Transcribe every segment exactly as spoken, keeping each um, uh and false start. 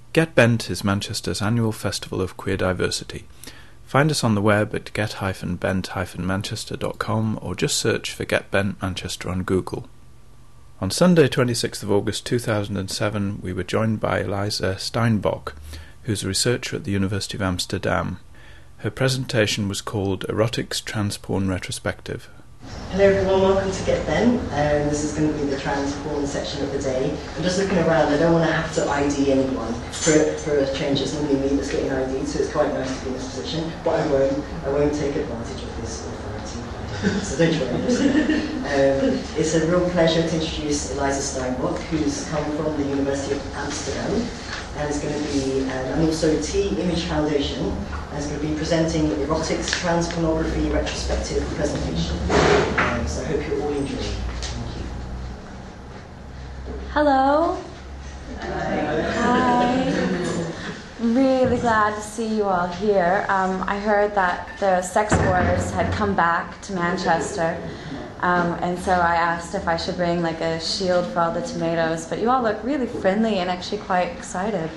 Get Bent is Manchester's annual festival of queer diversity. Find us on the web at get dash bent dash manchester dot com or just search for Get Bent Manchester on Google. On Sunday, twenty-sixth of August two thousand seven, we were joined by Eliza Steinbock, who's a researcher at the University of Amsterdam. Her presentation was called Erotics Trans-Porn Retrospective. Hello everyone, welcome to Get Bent. Um, this is going to be the trans porn section of the day. I'm just looking around, I don't want to have to I D anyone. For, for a change, it's normally me that's getting I D'd, so it's quite nice to be in this position. But I won't, I won't take advantage of this authority. So don't worry. um, it's a real pleasure to introduce Eliza Steinbock, who's come from the University of Amsterdam, and is going to be, um, and also T Image Foundation, and is going to be presenting Erotics Trans-Pornography Retrospective presentation. Um, so I hope you all enjoy. Thank you. Hello. Hi. Hi. Really glad to see you all here. Um, I heard that the sex wars had come back to Manchester, um, and so I asked if I should bring like a shield for all the tomatoes. But you all look really friendly and actually quite excited.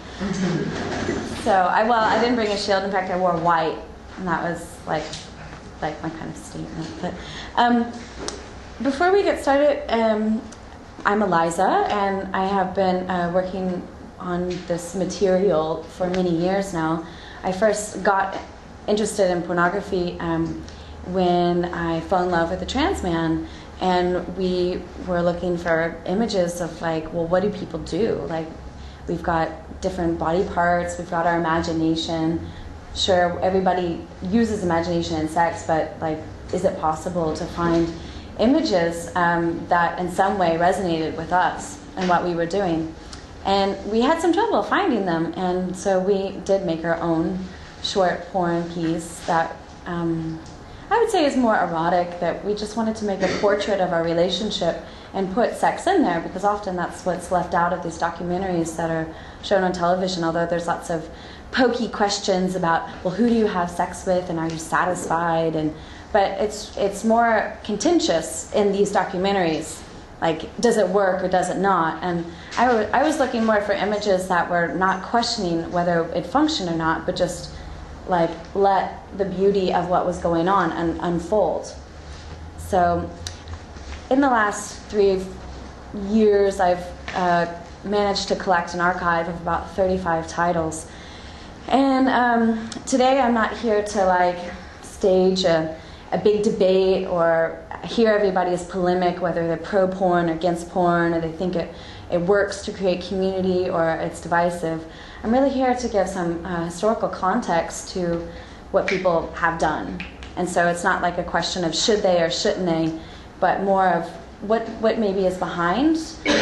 So I well, I didn't bring a shield. In fact, I wore white, and that was like like my kind of statement. But um, before we get started, um, I'm Eliza, and I have been uh, working on this material for many years now. I first got interested in pornography um, when I fell in love with a trans man, and we were looking for images of like, well, what do people do? Like, we've got different body parts, we've got our imagination. Sure, everybody uses imagination in sex, but like, is it possible to find images um, that in some way resonated with us and what we were doing? And we had some trouble finding them, and so we did make our own short porn piece that um, I would say is more erotic, that we just wanted to make a portrait of our relationship and put sex in there, because often that's what's left out of these documentaries that are shown on television, although there's lots of pokey questions about, well, who do you have sex with, and are you satisfied? And but it's it's more contentious in these documentaries. Like, does it work or does it not? And I, w- I was looking more for images that were not questioning whether it functioned or not, but just like let the beauty of what was going on un- unfold. So in the last three years, I've uh, managed to collect an archive of about thirty-five titles. And um, today I'm not here to like stage a, a big debate or hear everybody's polemic, whether they're pro-porn or against porn, or they think it, it works to create community or it's divisive. I'm really here to give some uh, historical context to what people have done. And so it's not like a question of should they or shouldn't they, but more of what, what maybe is behind,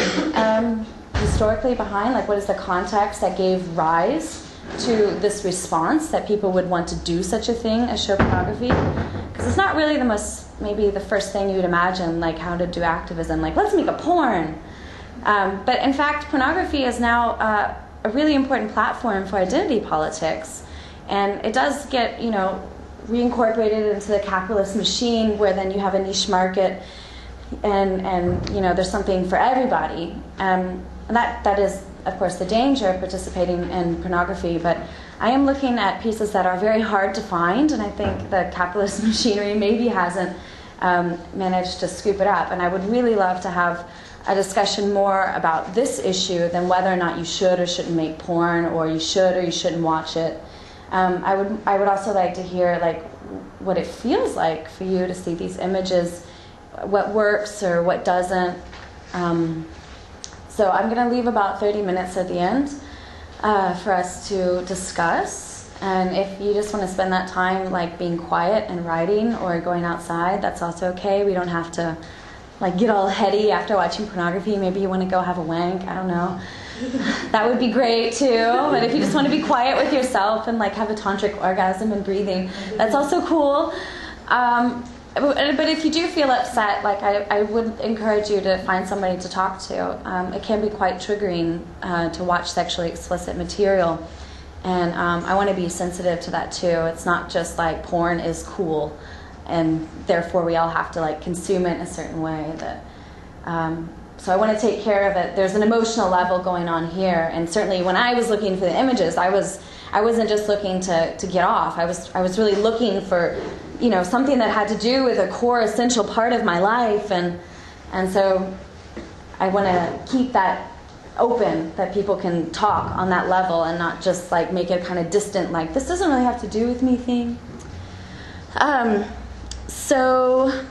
um, historically behind, like what is the context that gave rise to this response that people would want to do such a thing as show pornography. Because it's not really the most, maybe the first thing you would imagine, like how to do activism, like let's make a porn. Um, but in fact, pornography is now uh, a really important platform for identity politics. And it does get, you know, reincorporated into the capitalist machine, where then you have a niche market and, and you know, there's something for everybody. Um, and that, that is, of course, the danger of participating in pornography. But I am looking at pieces that are very hard to find, and I think the capitalist machinery maybe hasn't um, managed to scoop it up. And I would really love to have a discussion more about this issue than whether or not you should or shouldn't make porn, or you should or you shouldn't watch it. Um, I would I would also like to hear like what it feels like for you to see these images, what works or what doesn't. Um, so I'm going to leave about thirty minutes at the end uh, for us to discuss. And if you just want to spend that time like being quiet and writing or going outside, that's also okay. We don't have to like get all heady after watching pornography. Maybe you want to go have a wank. I don't know. That would be great too. But if you just want to be quiet with yourself and like have a tantric orgasm and breathing, that's also cool. Um, but if you do feel upset, like I, I would encourage you to find somebody to talk to. Um, it can be quite triggering uh, to watch sexually explicit material. And um, I want to be sensitive to that too. It's not just like porn is cool, and therefore we all have to like consume it in a certain way. That um, so I want to take care of it. There's an emotional level going on here, and certainly when I was looking for the images, I was I wasn't just looking to, to get off. I was I was really looking for, you know, something that had to do with a core essential part of my life, and and so I want to keep that open, that people can talk on that level and not just like make it kind of distant, like this doesn't really have to do with me thing. Um, so.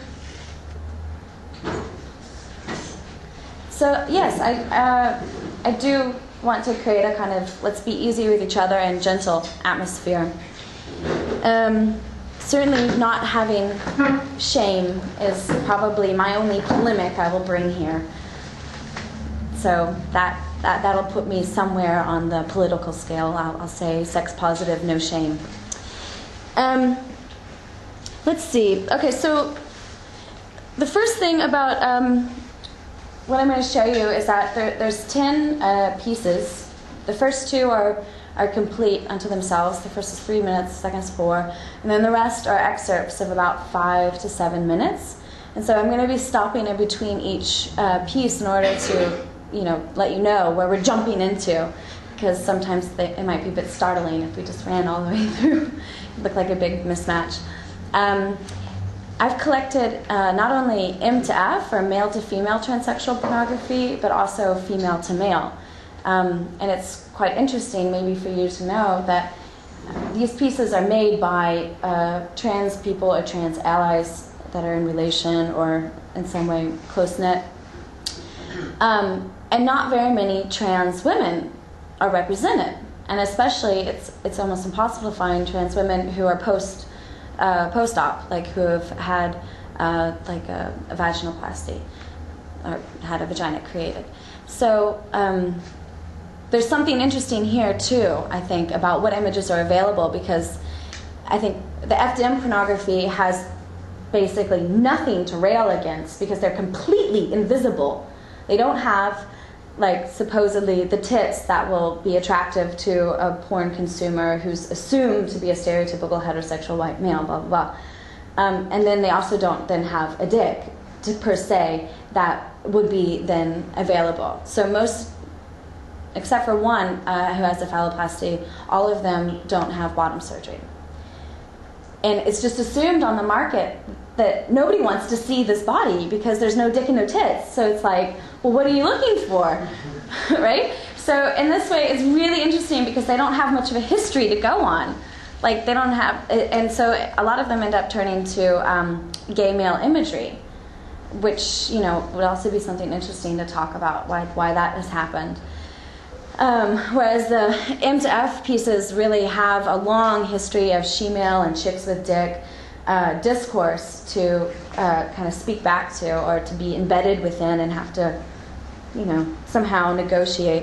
So yes, I uh, I do want to create a kind of let's be easy with each other and gentle atmosphere. Um, certainly not having shame is probably my only polemic I will bring here. So that, that, that'll put me somewhere on the political scale. I'll, I'll say sex positive, no shame. Um, let's see. Okay, so the first thing about... Um, What I'm going to show you is that there, there's ten uh, pieces. The first two are, are complete unto themselves. The first is three minutes, the second is four. And then the rest are excerpts of about five to seven minutes. And so I'm going to be stopping in between each uh, piece in order to, you know, let you know where we're jumping into. Because sometimes they, it might be a bit startling if we just ran all the way through. It looked like a big mismatch. Um, I've collected uh, not only M to F, or male to female transsexual pornography, but also female to male. Um, and it's quite interesting, maybe for you to know, that these pieces are made by uh, trans people or trans allies that are in relation or in some way close-knit. Um, and not very many trans women are represented. And especially, it's, it's almost impossible to find trans women who are post Uh, post-op, like who have had uh, like a, a vaginoplasty or had a vagina created. So um, there's something interesting here too, I think, about what images are available, because I think the F D M pornography has basically nothing to rail against because they're completely invisible. They don't have like supposedly the tits that will be attractive to a porn consumer who's assumed to be a stereotypical heterosexual white male, blah, blah, blah. Um, and then they also don't then have a dick, to, per se, that would be then available. So most, except for one uh, who has a phalloplasty, all of them don't have bottom surgery. And it's just assumed on the market that nobody wants to see this body because there's no dick and no tits. So it's like, well, what are you looking for? Right? So in this way, it's really interesting because they don't have much of a history to go on. Like, they don't have... And so a lot of them end up turning to um, gay male imagery, which, you know, would also be something interesting to talk about, why, why that has happened. Um, whereas the M to F pieces really have a long history of she-male and chicks with dick uh, discourse to uh, kind of speak back to, or to be embedded within and have to, you know, somehow negotiate.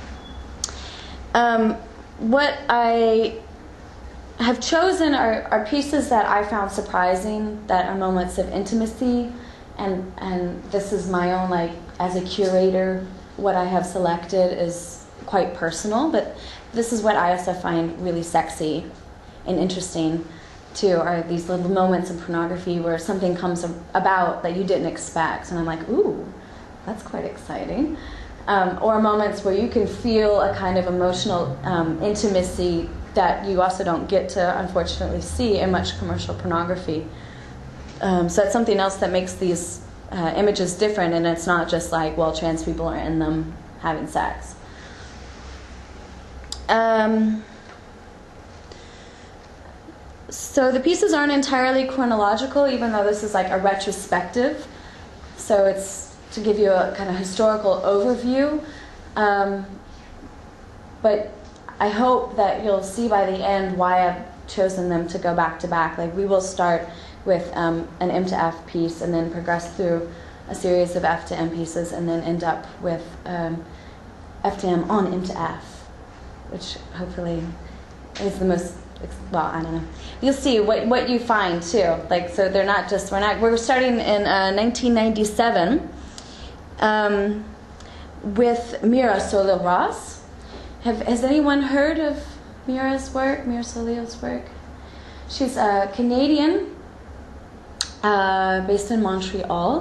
Um, what I have chosen are, are pieces that I found surprising, that are moments of intimacy, and and this is my own, like, as a curator, what I have selected is quite personal, but this is what I also find really sexy and interesting too, are these little moments in pornography where something comes about that you didn't expect, and I'm like, ooh, that's quite exciting. Um, or moments where you can feel a kind of emotional um, intimacy that you also don't get to, unfortunately, see in much commercial pornography. Um, so that's something else that makes these uh, images different, and it's not just like, well, trans people are in them having sex. Um, so the pieces aren't entirely chronological, even though this is like a retrospective. So it's to give you a kind of historical overview. Um, but I hope that you'll see by the end why I've chosen them to go back to back. Like, we will start with um, an M to F piece and then progress through a series of F to M pieces and then end up with um, F to M on M to F, which hopefully is the most, well, I don't know. You'll see what what you find too. Like, so they're not just, we're not, we're starting in uh, nineteen ninety-seven um, with Mira Soler-Ross. Have, has anyone heard of Mira's work, Mira Soler's work? She's a Canadian, uh, based in Montreal.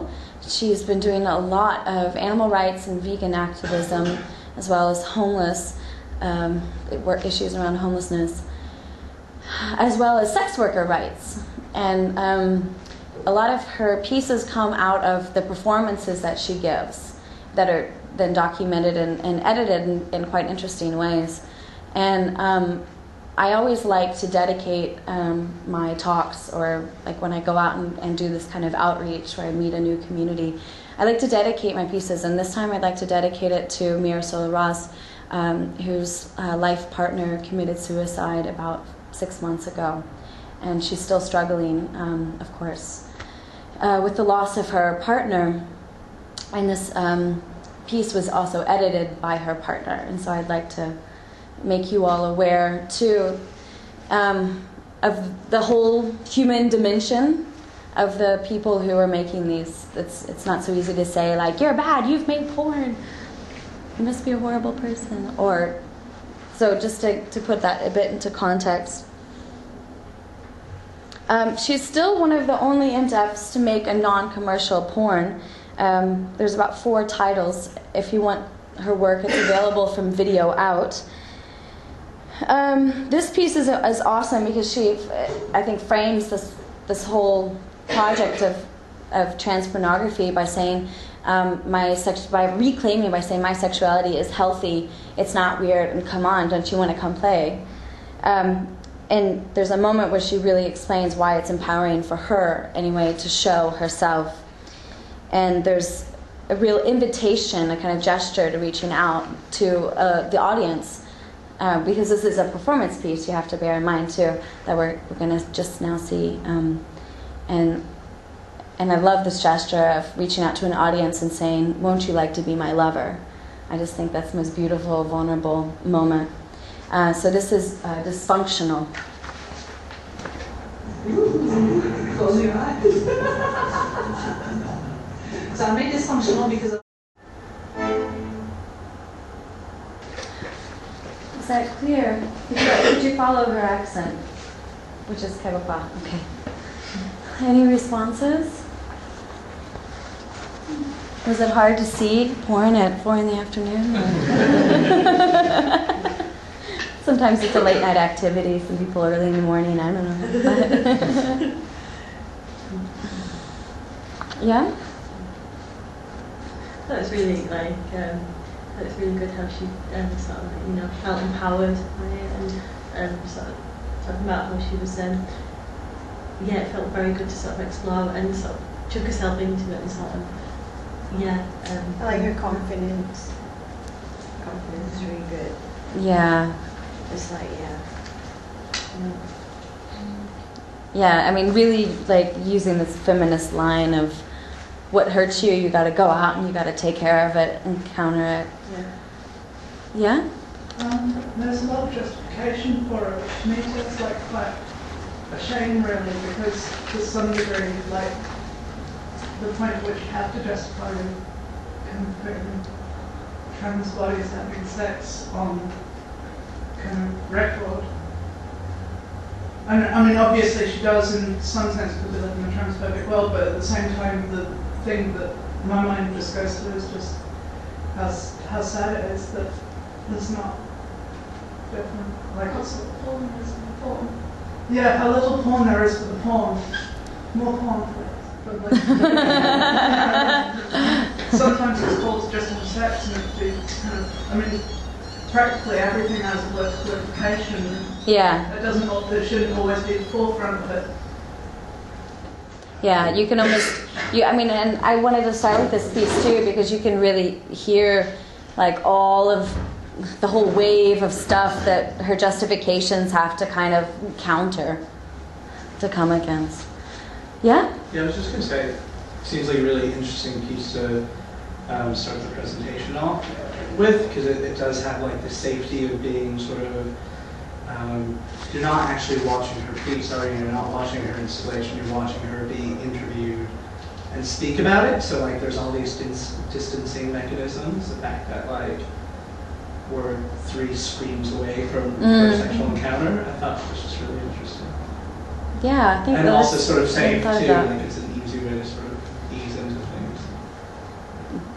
she's been doing a lot of animal rights and vegan activism, as well as homeless um, issues around homelessness, as well as sex worker rights. And um, a lot of her pieces come out of the performances that she gives that are then documented and, and edited in, in quite interesting ways. And um, I always like to dedicate um, my talks, or like when I go out and, and do this kind of outreach where I meet a new community, I like to dedicate my pieces. And this time I'd like to dedicate it to Miroslava Ross, um, whose uh, life partner committed suicide about six months ago. And she's still struggling, um, of course, uh, with the loss of her partner. And this um, piece was also edited by her partner. And so I'd like to make you all aware, too, um, of the whole human dimension of the people who are making these. It's, it's not so easy to say, like, you're bad, you've made porn, you must be a horrible person. Or, so just to, to put that a bit into context. Um, she's still one of the only in-depths to make a non-commercial porn. Um, there's about four titles. If you want her work, it's available from Video Out. Um, this piece is, is awesome because she, I think, frames this this whole project of of trans pornography by saying um, my sex by reclaiming by saying my sexuality is healthy. It's not weird, and come on, don't you want to come play? Um, and there's a moment where she really explains why it's empowering for her, anyway, to show herself. And there's a real invitation, a kind of gesture to reaching out to uh, the audience. Uh, because this is a performance piece, you have to bear in mind too that we're we're going to just now see, um, and and I love this gesture of reaching out to an audience and saying, "Won't you like to be my lover?" I just think that's the most beautiful, vulnerable moment. Uh, so this is uh, Dysfunctional. Close your eyes. So I made Dysfunctional because of Is that clear? Could you, could you follow her accent? Which is Quebecois. Okay. Any responses? Was it hard to see porn at four in the afternoon? Sometimes it's a late night activity. Some people early in the morning. I don't know. Yeah. That was really like. Um, It's really good how she um, sort of, you know, felt empowered by it, and um, sort of talking about how she was, um, yeah, it felt very good to sort of explore and sort of took herself into it and sort of, yeah. Um, I like her confidence. Confidence is really good. Yeah. It's like, yeah. Mm. Yeah, I mean, really, like, using this feminist line of what hurts you, you got to go out and you got to take care of it and counter it. yeah. Yeah? Um, there's a lot of justification for it, which to me feels like quite a shame, really, because to some degree, like, the point at which you have to justify kind of putting trans bodies having sex on kind of record. And, I mean, obviously she does in some sense because we live in a transphobic world, but at the same time, the thing that my mind just goes to is just how, how sad it is that there's not different, like it's Porn is important. yeah, how little porn there is for the porn. More porn, please. But like, sometimes it's called just for sex, and it'd be kind of, I mean, practically everything has a word qualification. Yeah. It doesn't, it shouldn't always be the forefront of it. Yeah, you can almost, you. I mean, and I wanted to start with this piece too because you can really hear like all of the whole wave of stuff that her justifications have to kind of counter, to come against. Yeah? Yeah, I was just going to say, it seems like a really interesting piece to um, start the presentation off with, because it, it does have like the safety of being sort of, um, you're not actually watching her piece, are you? You're not watching her installation, you're watching her be interviewed and speak about it. So like there's all these dis- distancing mechanisms, the fact that like we're three screens away from Mm. her sexual encounter, I thought was just really interesting. Yeah, I think And that's also sort of safe I thought too, that. like it's an easy way to sort of ease into things.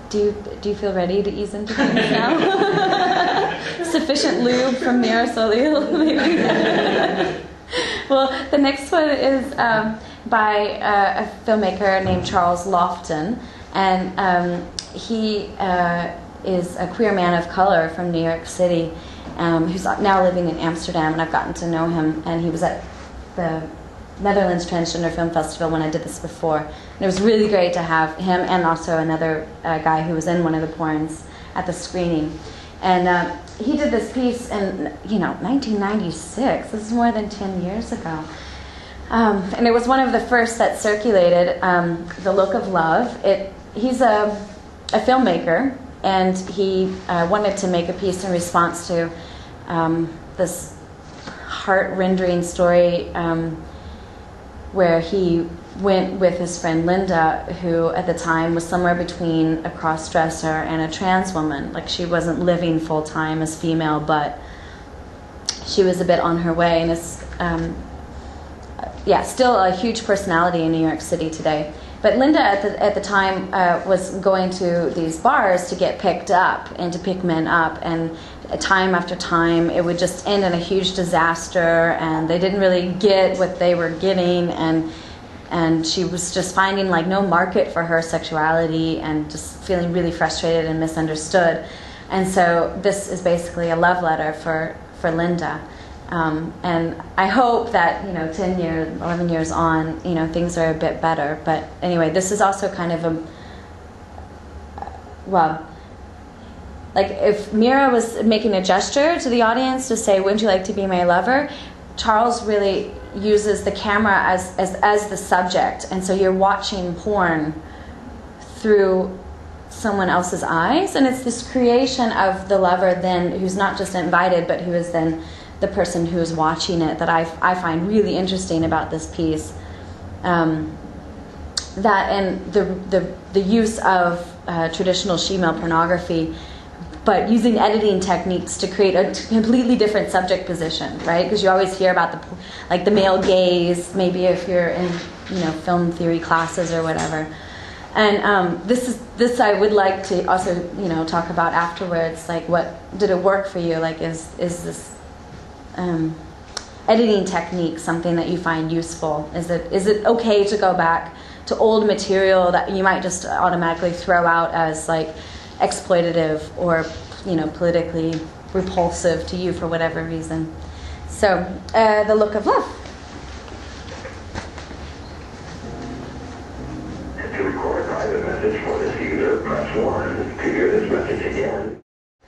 do you do you feel ready to ease into things now? Sufficient lube from Mira Soleil, maybe. Well, the next one is um, by uh, a filmmaker named Charles Lofton, and um, he uh, is a queer man of color from New York City, um, who's now living in Amsterdam, and I've gotten to know him, and he was at the Netherlands Transgender Film Festival when I did this before. And it was really great to have him and also another uh, guy who was in one of the porns at the screening. And uh, he did this piece in, you know, nineteen ninety-six. This is more than ten years ago. Um, and it was one of the first that circulated, um, The Look of Love. It, he's a, a filmmaker, and he uh, wanted to make a piece in response to um, this heart-rending story um, where he went with his friend Linda, who at the time was somewhere between a cross-dresser and a trans woman. Like, she wasn't living full-time as female, but she was a bit on her way. And it's, um, yeah, still a huge personality in New York City today. But Linda at the, at the time uh, was going to these bars to get picked up and to pick men up. And time after time, it would just end in a huge disaster, and they didn't really get what they were getting. And And she was just finding like no market for her sexuality and just feeling really frustrated and misunderstood. And so this is basically a love letter for, for Linda. Um, and I hope that, you know, ten years, eleven years on, you know, things are a bit better. But anyway, this is also kind of a, well, like if Mira was making a gesture to the audience to say, wouldn't you like to be my lover? Charles really uses the camera as, as as the subject, and so you're watching porn through someone else's eyes, and it's this creation of the lover then who's not just invited but who is then the person who is watching it that I, I find really interesting about this piece. Um, that and the the, the use of uh, traditional she-male pornography, but using editing techniques to create a t- completely different subject position, right? Because you always hear about the, like the male gaze, maybe if you're in, you know, film theory classes or whatever. And um, this is this I would like to also, you know, talk about afterwards. Like, what did it work for you? Like, is is this um, editing technique something that you find useful? Is it is it okay to go back to old material that you might just automatically throw out as like exploitative or, you know, politically repulsive to you for whatever reason? So, uh, The Look of Love. To record a private message for this user, press one. To hear this message again.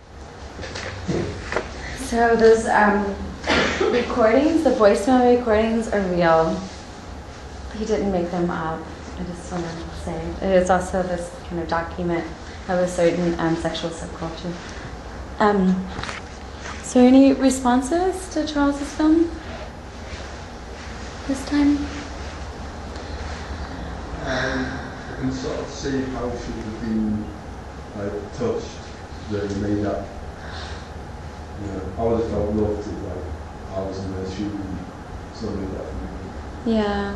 So those um, recordings, the voicemail recordings, are real. He didn't make them up. I just want to say. It is also this kind of document of a certain um, sexual subculture. Um, so any responses to Charles's film this time? Um, I can sort of see how she would have been like, touched, really made that. You know, I would have felt loved if like, I was in her shoes, something like that for me. Yeah.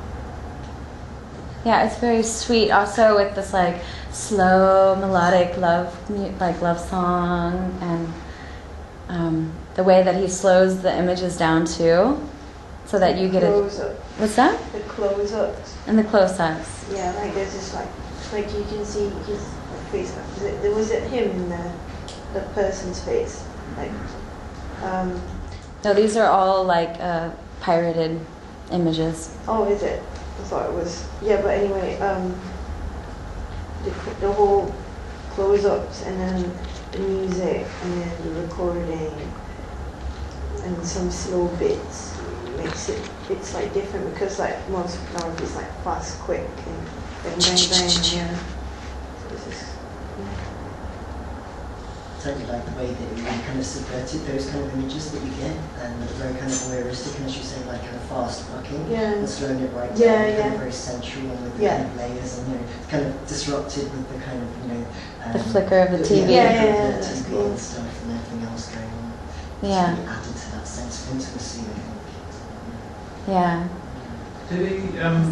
Yeah, it's very sweet. Also with this like slow melodic love, like love song, and um, the way that he slows the images down too, so that you get a close-up. What's that? The close-ups. And the close-ups. Yeah, like there's just like, like you can see his face. Was it, was it him in the the person's face? Like, um. No, these are all like uh, pirated images. Oh, is it? I thought it was. Yeah, but anyway, um, the, the whole close-ups and then the music and then the recording and some slow bits makes it, it's like different because like most photography is like fast, quick and bang, bang, bang, yeah. So this is, yeah. Totally like the way that it really kind of subverted those kind of images that you get, and very kind of voyeuristic, and as you say, like kind of fast fucking, yeah. and slowing it right down, yeah, kind yeah. of very sensual with the yeah. kind of layers, and you know, kind of disrupted with the kind of, you know, um, the flicker of the T V. Yeah, yeah, yeah, the that's T V cool. and stuff, and everything else going on. Yeah. It's really added to that sense of intimacy. I think. Yeah. Did he um,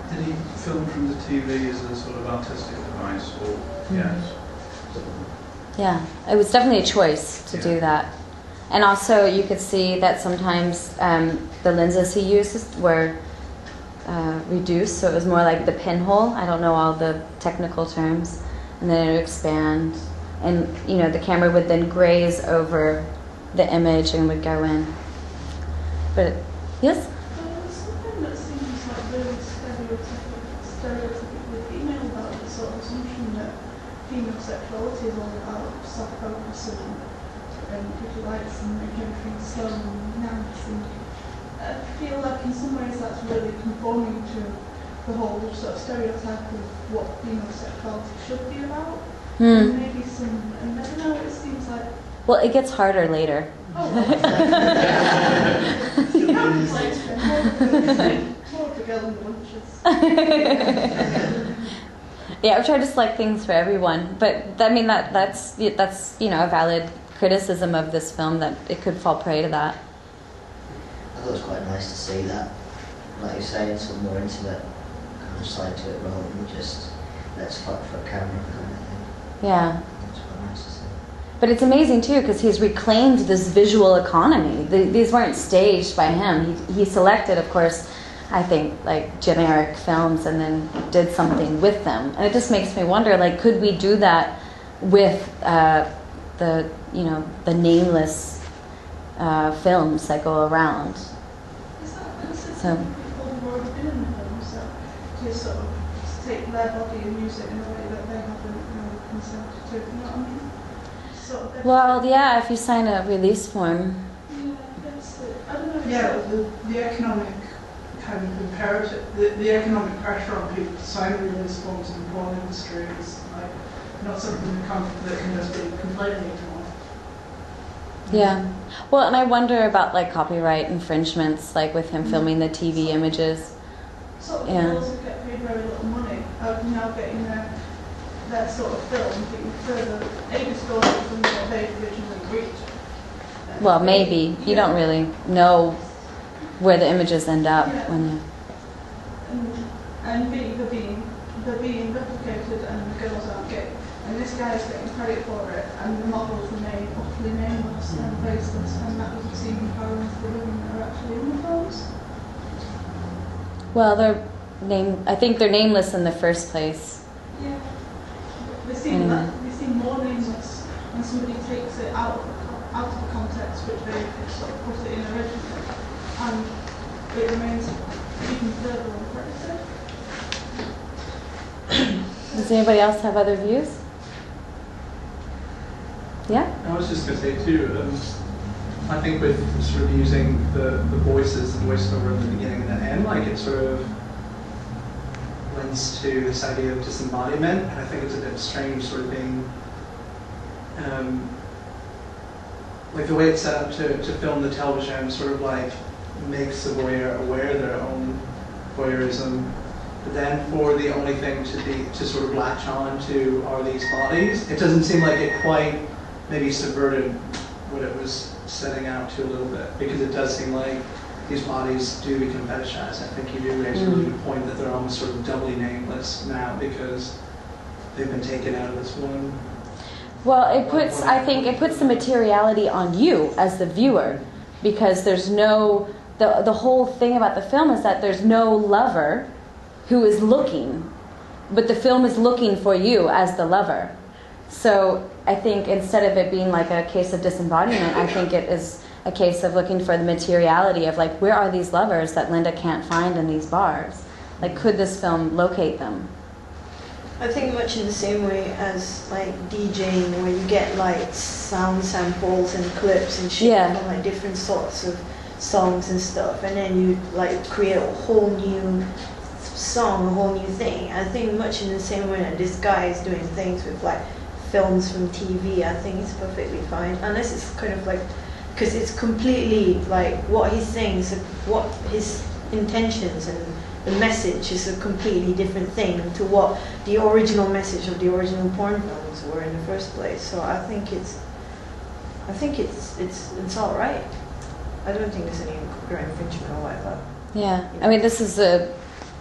Did he film from the T V as a sort of artistic device, or Mm-hmm. yes? Yeah, it was definitely a choice to Yeah. do that. And also you could see that sometimes um, the lenses he used were uh, reduced, so it was more like the pinhole. I don't know all the technical terms. And then it would expand. And, you know, the camera would then graze over the image and would go in. But, yes? There's something that seems like really stereotypic, stereotypically female about the sort of assumption that female sexuality is all about soft focus and, and pretty lights and making everything slow and nice. And I feel like in some ways that's really conforming to the whole sort of stereotype of what female sexuality should be about. Hmm. And maybe some, and I don't know, it seems like. Well, it gets harder later. Oh, well. You can't complain, it's been more of the girl in the bunches. Yeah, I've tried to select things for everyone, but I mean that that's that's you know a valid criticism of this film, that it could fall prey to that. I thought it was quite nice to see that, like you're saying, some more intimate kind of side to it rather than just let's fuck for a camera kind of thing. Yeah. It's quite nice to see. But it's amazing too because he's reclaimed this visual economy. The, these weren't staged by him. He, he selected, of course, I think like generic films and then did something with them. And it just makes me wonder, like, could we do that with uh, the you know the nameless uh, films that go around? Is that considered So. people who've already been in the film, so to sort of take their body and use it in a way that they haven't really consented to, you know what I mean? Sort of Well, yeah, if you sign a release form. yeah, that's it. I don't know. Yeah, the, the economic kind of imperative, the, the economic pressure on people to sign release forms in the porn industry is like not something that can, that can just be completely ignored. Yeah. Well, and I wonder about like copyright infringements, like with him filming the T V images. Sort of Yeah. girls who get paid very little money are now getting their, their sort of film being further a distorted from what they originally agreed to. Well, maybe. You don't really know where the images end up Yeah. when you... And, and be, they're being they're being replicated and the girls aren't gay. And this guy is getting credit for it and the models remain utterly nameless and faceless, and that doesn't seem empowering to the women that are actually in the films. Well, they're name. I think they're nameless in the first place. Yeah. They seem Anyway. that, they seem more nameless when somebody takes it out of the, co- out of the context which they sort of put it in originally, and it remains even further uncredited. Does anybody else have other views? Yeah? I was just going to say too, um, I think with sort of using the, the voices, the voiceover at the beginning and the end, like it sort of lends to this idea of disembodiment, and I think it's a bit strange sort of being, um, like the way it's set up to, to film the television sort of like makes the voyeur aware of their own voyeurism. But then for the only thing to be to sort of latch on to are these bodies, it doesn't seem like it quite maybe subverted what it was setting out to a little bit, because it does seem like these bodies do become fetishized. I think you do raise a really good point that they're almost sort of doubly nameless now because they've been taken out of this one. Well, it puts, I think, it puts the materiality on you as the viewer, because there's no, the, the whole thing about the film is that there's no lover who is looking, but the film is looking for you as the lover. So I think instead of it being like a case of disembodiment, I think it is a case of looking for the materiality of like, where are these lovers that Linda can't find in these bars? Like, could this film locate them? I think much in the same way as like DJing, where you get like sound samples and clips and shit Yeah. from like different sorts of songs and stuff, and then you like create a whole new song, a whole new thing. I think much in the same way that this guy is doing things with like films from T V, I think it's perfectly fine, unless it's kind of like, because it's completely like what he's saying is a, what his intentions and the message is a completely different thing to what the original message of the original porn films were in the first place. So I think it's, I think it's it's it's all right. I don't think there's any copyright infringement or whatever. Yeah, I mean, this is a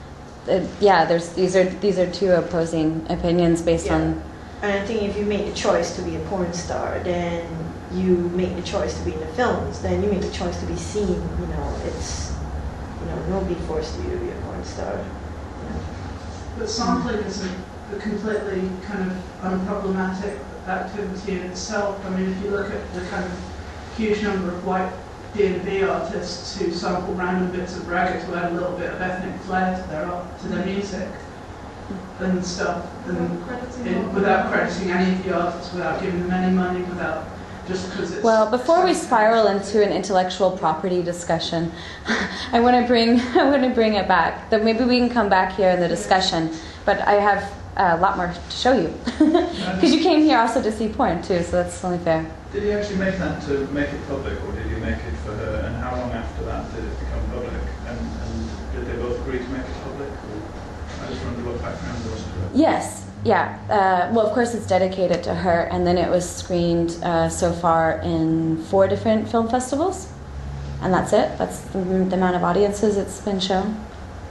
uh, yeah, there's these are these are two opposing opinions based Yeah. on. And I think if you make the choice to be a porn star, then you make the choice to be in the films. Then you make the choice to be seen. You know, it's you know nobody forced you to be a porn star. You know. But sampling is a, a completely kind of unproblematic activity in itself. I mean, if you look at the kind of huge number of white D and B artists who sample random bits of raga to add a little bit of ethnic flair to their art, to their music and stuff, and it, without crediting any of the artists, without giving them any money, without just because it's... Well, before we spiral into an intellectual property discussion, I want to bring I want to bring it back. That maybe we can come back here in the discussion, but I have a lot more to show you because you came here also to see porn too, so that's only fair. Did he actually make that to make it public, or did he make it for her? And how long after that did it become public? And, and did they both agree to make it public? Or I just wonder what background there was to it. Yes, yeah. Uh, well, of course, it's dedicated to her, and then it was screened uh, so far in four different film festivals, and that's it. That's the, the amount of audiences it's been shown.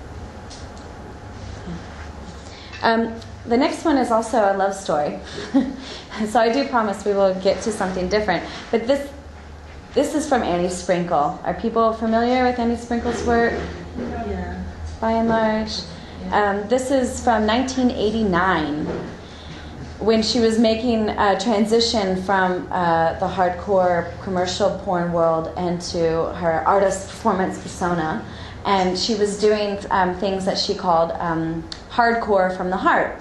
Um, the next one is also a love story. So I do promise we will get to something different. But this this is from Annie Sprinkle. Are people familiar with Annie Sprinkle's work? Yeah. By and large. Um, this is from nineteen eighty-nine, when she was making a transition from uh, the hardcore commercial porn world into her artist performance persona. And she was doing um, things that she called um, hardcore from the heart.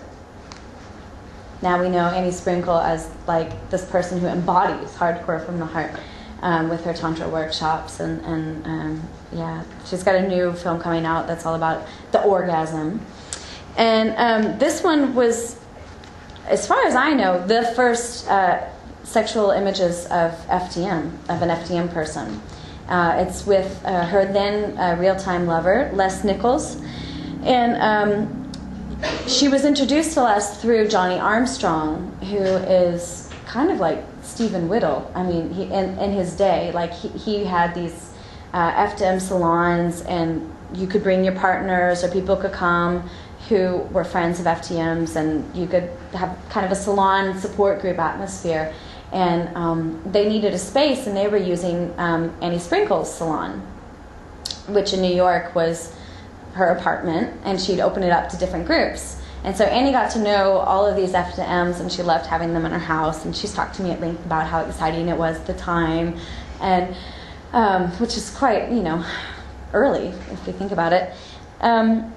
Now we know Annie Sprinkle as like this person who embodies hardcore from the heart um, with her tantra workshops, and, and um, yeah, she's got a new film coming out that's all about the orgasm. And um, this one was, as far as I know, the first uh, sexual images of F T M, of an F T M person. Uh, it's with uh, her then uh, real-time lover, Les Nichols, and um, she was introduced to Les through Johnny Armstrong, who is kind of like Stephen Whittle. I mean, he, in, in his day, like he, he had these uh, F T M salons, and you could bring your partners, or people could come who were friends of F T Ms, and you could have kind of a salon support group atmosphere. And um, they needed a space, and they were using um, Annie Sprinkle's salon, which in New York was her apartment, and she'd open it up to different groups. And so Annie got to know all of these F T Ms, and she loved having them in her house, and she's talked to me at length about how exciting it was at the time, and um, which is quite, you know, early if we think about it. Um,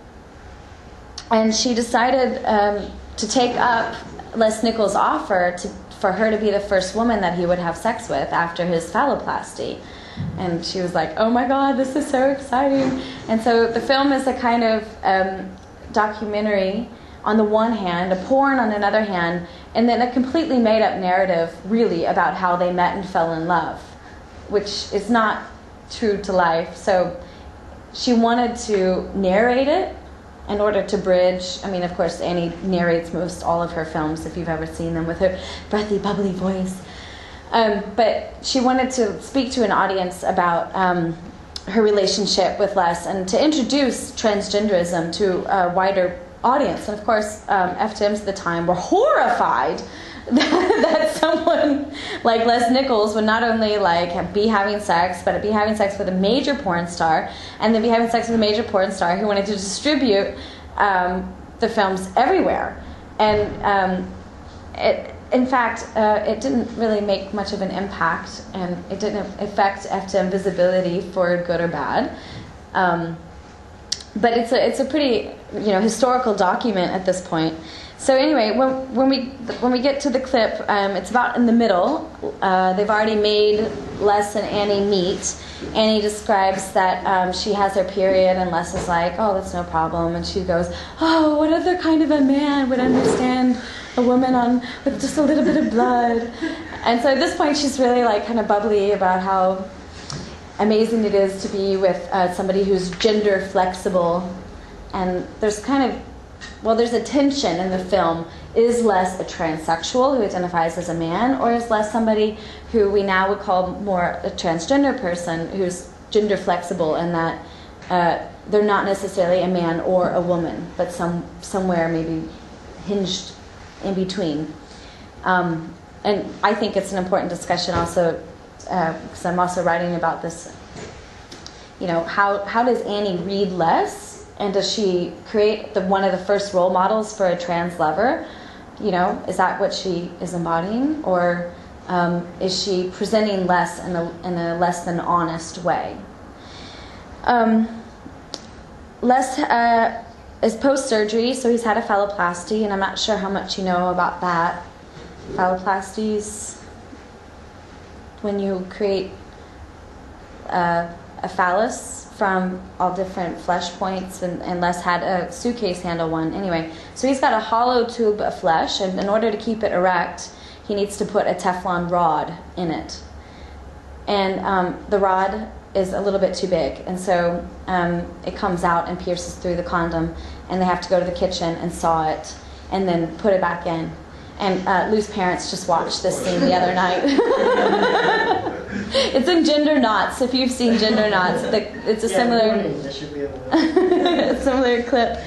and she decided um, to take up Les Nichols' offer to for her to be the first woman that he would have sex with after his phalloplasty. And she was like, oh my God, this is so exciting. And so the film is a kind of um, documentary on the one hand, a porn on another hand, and then a completely made-up narrative, really, about how they met and fell in love, which is not true to life. So she wanted to narrate it in order to bridge. I mean, of course, Annie narrates most all of her films, if you've ever seen them, with her breathy, bubbly voice. Um, but she wanted to speak to an audience about um, her relationship with Les, and to introduce transgenderism to a wider audience. And of course, um, F T Ms at the time were horrified that, that someone like Les Nichols would not only like be having sex, but be having sex with a major porn star, and then be having sex with a major porn star who wanted to distribute um, the films everywhere. And um, it, in fact, uh, it didn't really make much of an impact, and it didn't affect F T M visibility for good or bad. Um, but it's a it's a pretty you know historical document at this point. So anyway, when, when we when we get to the clip, um, it's about in the middle. Uh, they've already made Les and Annie meet. Annie describes that um, she has her period, and Les is like, "Oh, that's no problem." And she goes, "Oh, what other kind of a man would understand a woman on with just a little bit of blood?" And so at this point, she's really like kind of bubbly about how amazing it is to be with uh, somebody who's gender flexible. And there's kind of Well, there's a tension in the film. Is Les a transsexual who identifies as a man, or is Les somebody who we now would call more a transgender person who's gender flexible, and that uh, they're not necessarily a man or a woman, but some somewhere maybe hinged in between. Um, and I think it's an important discussion also, uh, because I'm also writing about this. You know, how how does Annie read less, and does she create the one of the first role models for a trans lover? You know, is that what she is embodying, or um, is she presenting less in a in a less than honest way? Um, Les uh, is post-surgery, so he's had a phalloplasty, and I'm not sure how much you know about that. Phalloplasties, when you create uh, a phallus from all different flesh points, and, and Les had a suitcase handle one. Anyway, so he's got a hollow tube of flesh, and in order to keep it erect, he needs to put a Teflon rod in it. And um, the rod is a little bit too big, and so um, it comes out and pierces through the condom, and they have to go to the kitchen and saw it and then put it back in. And uh, Lou's parents just watched this scene the other night. It's in Gender Knots. If you've seen Gender Knots, the, it's a yeah, similar there should be a similar clip.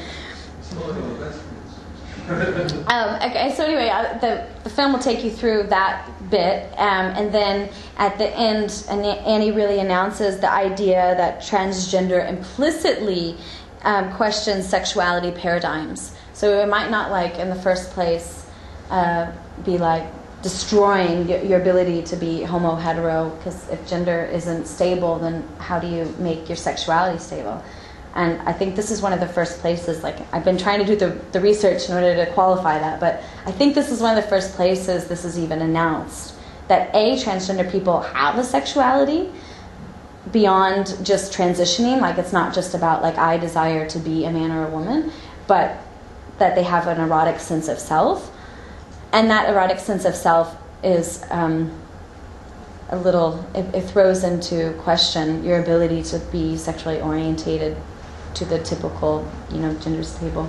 Um, okay, so anyway, uh, the, the film will take you through that bit, um, and then at the end, Annie really announces the idea that transgender implicitly um, questions sexuality paradigms. So it might not, like, in the first place, uh, be like destroying your, your ability to be homo hetero, because if gender isn't stable, then how do you make your sexuality stable? And I think this is one of the first places, like, I've been trying to do the, the research in order to qualify that, but I think this is one of the first places this is even announced, that A, transgender people have a sexuality beyond just transitioning, like it's not just about, like, I desire to be a man or a woman, but that they have an erotic sense of self, and that erotic sense of self is um, a little, it, it throws into question your ability to be sexually orientated to the typical, you know, gender stable.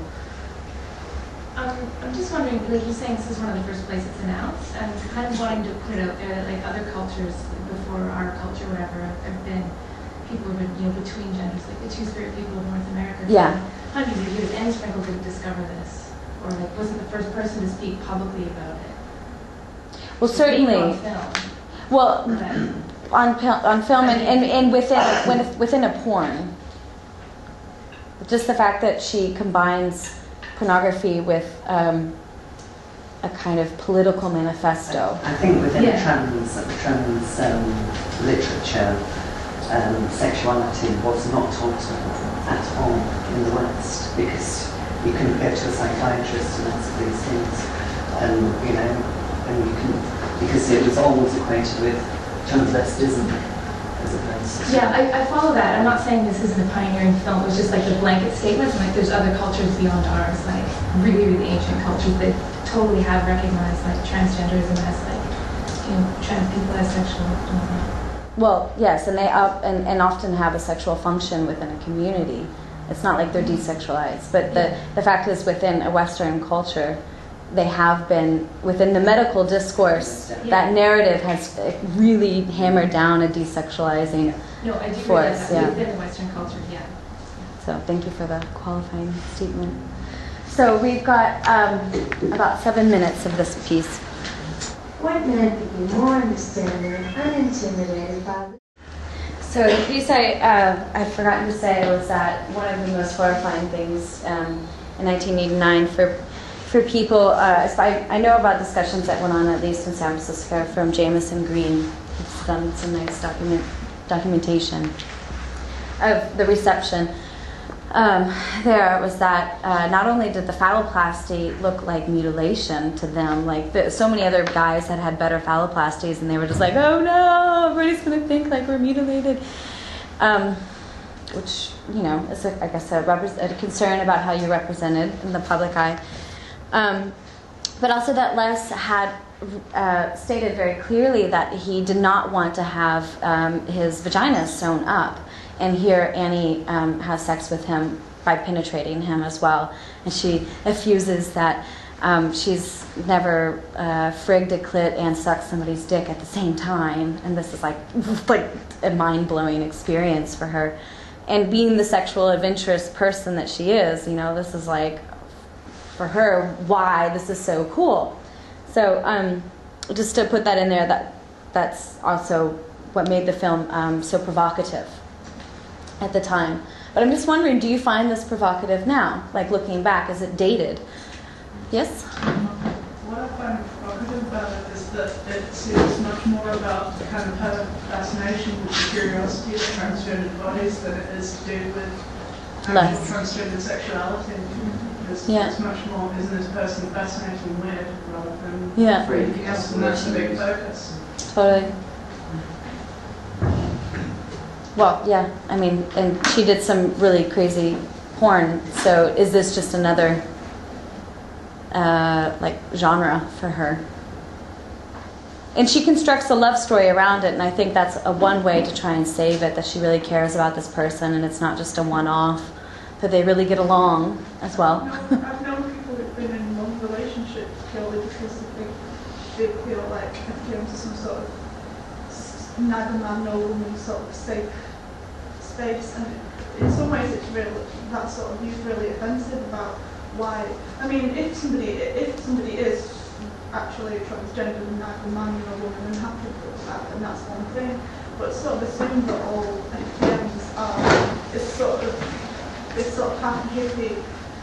Um, I'm just wondering, like you're saying, this is one of the first places it's announced, and kind of wanting to put it out there that, like, other cultures before our culture, whatever, have been people who've been, you know, between genders, like the Two-Spirit people of North America. Yeah. Hundreds of years, and Sprinkle didn't discover this, or like wasn't the first person to speak publicly about it. Well, certainly. On film. Well, But, on pil- on film and, and, and within when- within a porn. Just the fact that she combines pornography with um, a kind of political manifesto. I think within Yeah. trans trans um, literature, um, sexuality was not taught at all in the West, because you couldn't go to a psychiatrist and ask these things, and you know, and you can, because it was always equated with transvestism as opposed to. yeah, I, I follow that. I'm not saying this isn't a pioneering film. It was just like the blanket statements, and like there's other cultures beyond ours, like really, really ancient cultures that totally have recognized like transgenderism as like, you know, trans people as sexual. Well, yes, and they up and, and often have a sexual function within a community. It's not like they're desexualized, but the, the fact is within a Western culture, they have been, within the medical discourse, Yeah. that narrative has really hammered down a desexualizing No, I do force. realize that Yeah. within the Western culture, yeah. So thank you for the qualifying statement. So we've got um, about seven minutes of this piece. What meant to be more understanding and unintimidated by the So the piece I uh, I've forgotten to say was that one of the most horrifying things um, in nineteen eighty-nine for for people. Uh, so I, I know about discussions that went on at least in San Francisco from Jameson Green. He's done some nice document documentation of the reception. Um, there was that uh, not only did the phalloplasty look like mutilation to them, like the, so many other guys had had better phalloplasties, and they were just like, oh no, everybody's going to think like we're mutilated. Um, which, you know, is, a, I guess, a, repre- a concern about how you're represented in the public eye. Um, but also that Les had uh, stated very clearly that he did not want to have um, his vagina sewn up. And here Annie um, has sex with him by penetrating him as well. And she effuses that um, she's never uh, frigged a clit and sucked somebody's dick at the same time. And this is like, like a mind-blowing experience for her. and being the sexual adventurous person that she is, you know, this is like, for her, why this is so cool. So um, just to put that in there, that that's also what made the film um, so provocative at the time. But I'm just wondering, do you find this provocative now? Like looking back, is it dated? Yes? What I find provocative about it is that it seems much more about kind of her fascination with the curiosity of transgendered bodies than it is to do with actual Less. transgendered sexuality. It's, Yeah. it's much more, isn't this person fascinating and weird rather than Yeah. anything else, and that's the big focus. Totally. Well, yeah, I mean, and she did some really crazy porn, so is this just another uh, like genre for her? And she constructs a love story around it, and I think that's a one way to try and save it, that she really cares about this person and it's not just a one-off, that they really get along as well. I've known, I've known people who've been in long relationships purely because they think they feel like F T Ms are some sort of s- neither man nor woman sort of safe space, and in some ways it's really, that sort of view is really offensive about why. I mean, if somebody if somebody is actually transgender and neither man nor woman and happy with that, then that's one thing. But sort of assume that all F T Ms are is sort of this sort of half hippie,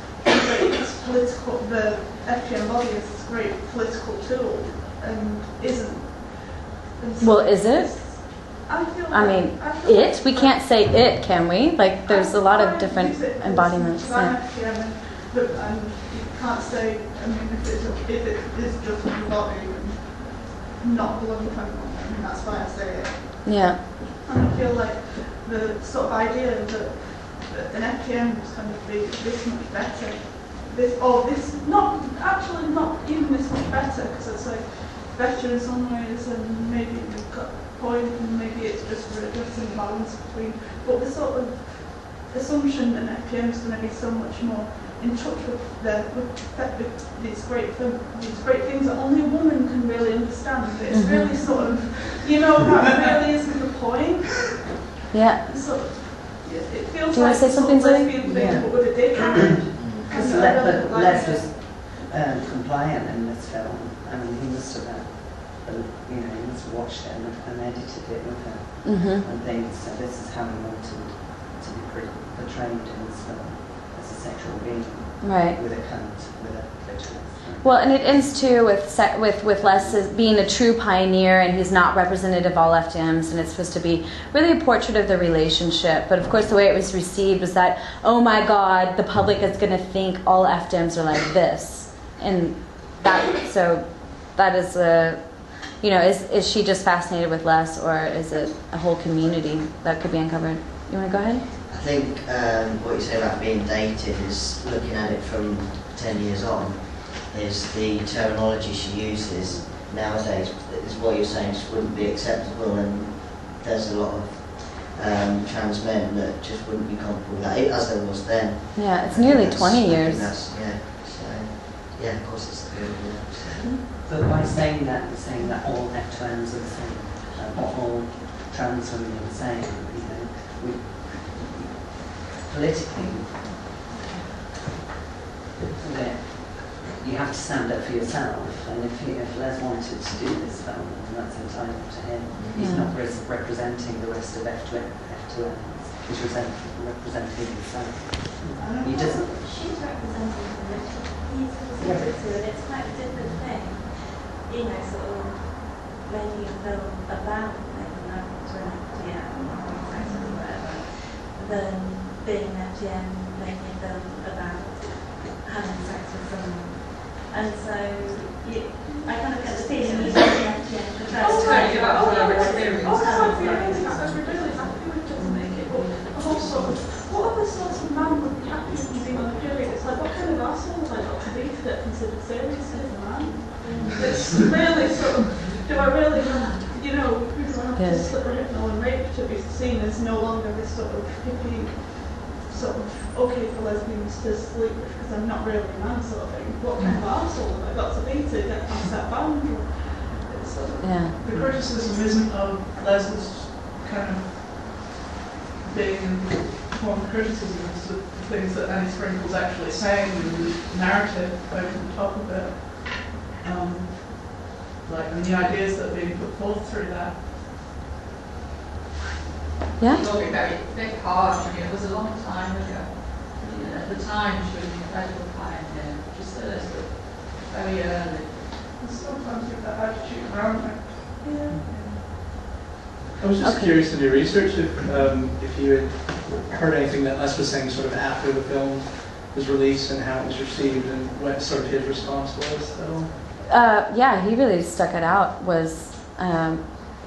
this political, the F T M body is this great political tool and isn't. And so Well, is it? I feel I like- mean, I feel it? We can't say it, can we? Like, there's a lot of different embodiments. Because I'm Yeah. F T M and, but, and you can't say, I mean, if, it's, if it is just your body and not belonging to anyone, I mean, that's why I say it. Yeah. And I feel like the sort of idea that, that an F T M is going to be this much better, this or this, not actually not even this much better, because it's like better in some ways, and maybe you've got a point, and maybe it's just readjusting the balance between. But the sort of assumption that an F T M is going to be so much more in touch with the with, with these great these great things that only a woman can really understand. It's Mm-hmm. really sort of, you know, that really isn't the point. Yeah. So it it feels Do you like want to say something, sort of Zoe? lesbian thing, Yeah. but with a dick. Because And I Le- really but like Les it. was um, compliant in this film. I mean, he must have, uh, you know, he must have watched it and, and edited it with her Mhm. and things. So this is how he wanted to be pre- portrayed in this film, as a sexual being, Right. with a cunt, with a clitoris. Well, and it ends too with se- with with Les as being a true pioneer, and he's not representative of all F T Ms, and it's supposed to be really a portrait of the relationship. But of course, the way it was received was that, oh my God, the public is going to think all F T Ms are like this, and that so that is a, you know, is is she just fascinated with Les, or is it a whole community that could be uncovered? You want to go ahead? I think um, what you say about being dated is, looking at it from ten years on, is the terminology she uses nowadays is what you're saying just wouldn't be acceptable, and there's a lot of um, trans men that just wouldn't be comfortable with that, as there was then. Yeah, it's I think nearly that's- twenty I think years. that's- yeah, so, yeah, of course it's the yeah, so. But by saying that, you're saying that all F T Ms are the same, uh, or all trans women are the same. You know, we, politically, that you have to stand up for yourself. And if, he, if Les wanted to do this film, then that's entitled to him. He's Yeah. not res- representing the rest of F two Ms. He's represent, representing himself. He doesn't. She's representing the little. He's represented to it. It's quite a different thing. You know, sort of making a film about making love to an F T M or sex or whatever, than being an F T M making a film about having sex with someone. And so you, I kind of get the feeling you make an F T M the first Oh, time right, you yeah. have Oh, to no, have it's- experience. oh, that's having what we're sex. doing. That's what we're doing. I think it doesn't make it. But the whole sort of, what other sorts of man would be happy with you being on a period? It's like, what kind of asshole have I got to be to get considered serious as a man? It's really sort of, do I really have, you know, who do I have to Yes. slip a hypno and rape to be seen as no longer this sort of hippie, sort of, okay for lesbians to sleep with because I'm not really a man sort of thing. What kind of asshole have I got to be to get past that boundary? It's sort of, Yeah. the criticism isn't of Les's kind of being form criticisms of the things that Annie Sprinkle's actually saying and the narrative over the top of it. Um, like, and the ideas that are being put forth through that. Yeah? It's all been very, very harsh. I mean, it was a long time ago. You know, at the time, she was an incredible pioneer. She still is, but very early. And sometimes with that attitude around it. Yeah. I was just Okay. curious in your research if um, if you had heard anything that Les was saying sort of after the film was released and how it was received and what sort of his response was at all. Uh, yeah, he really stuck it out, was um,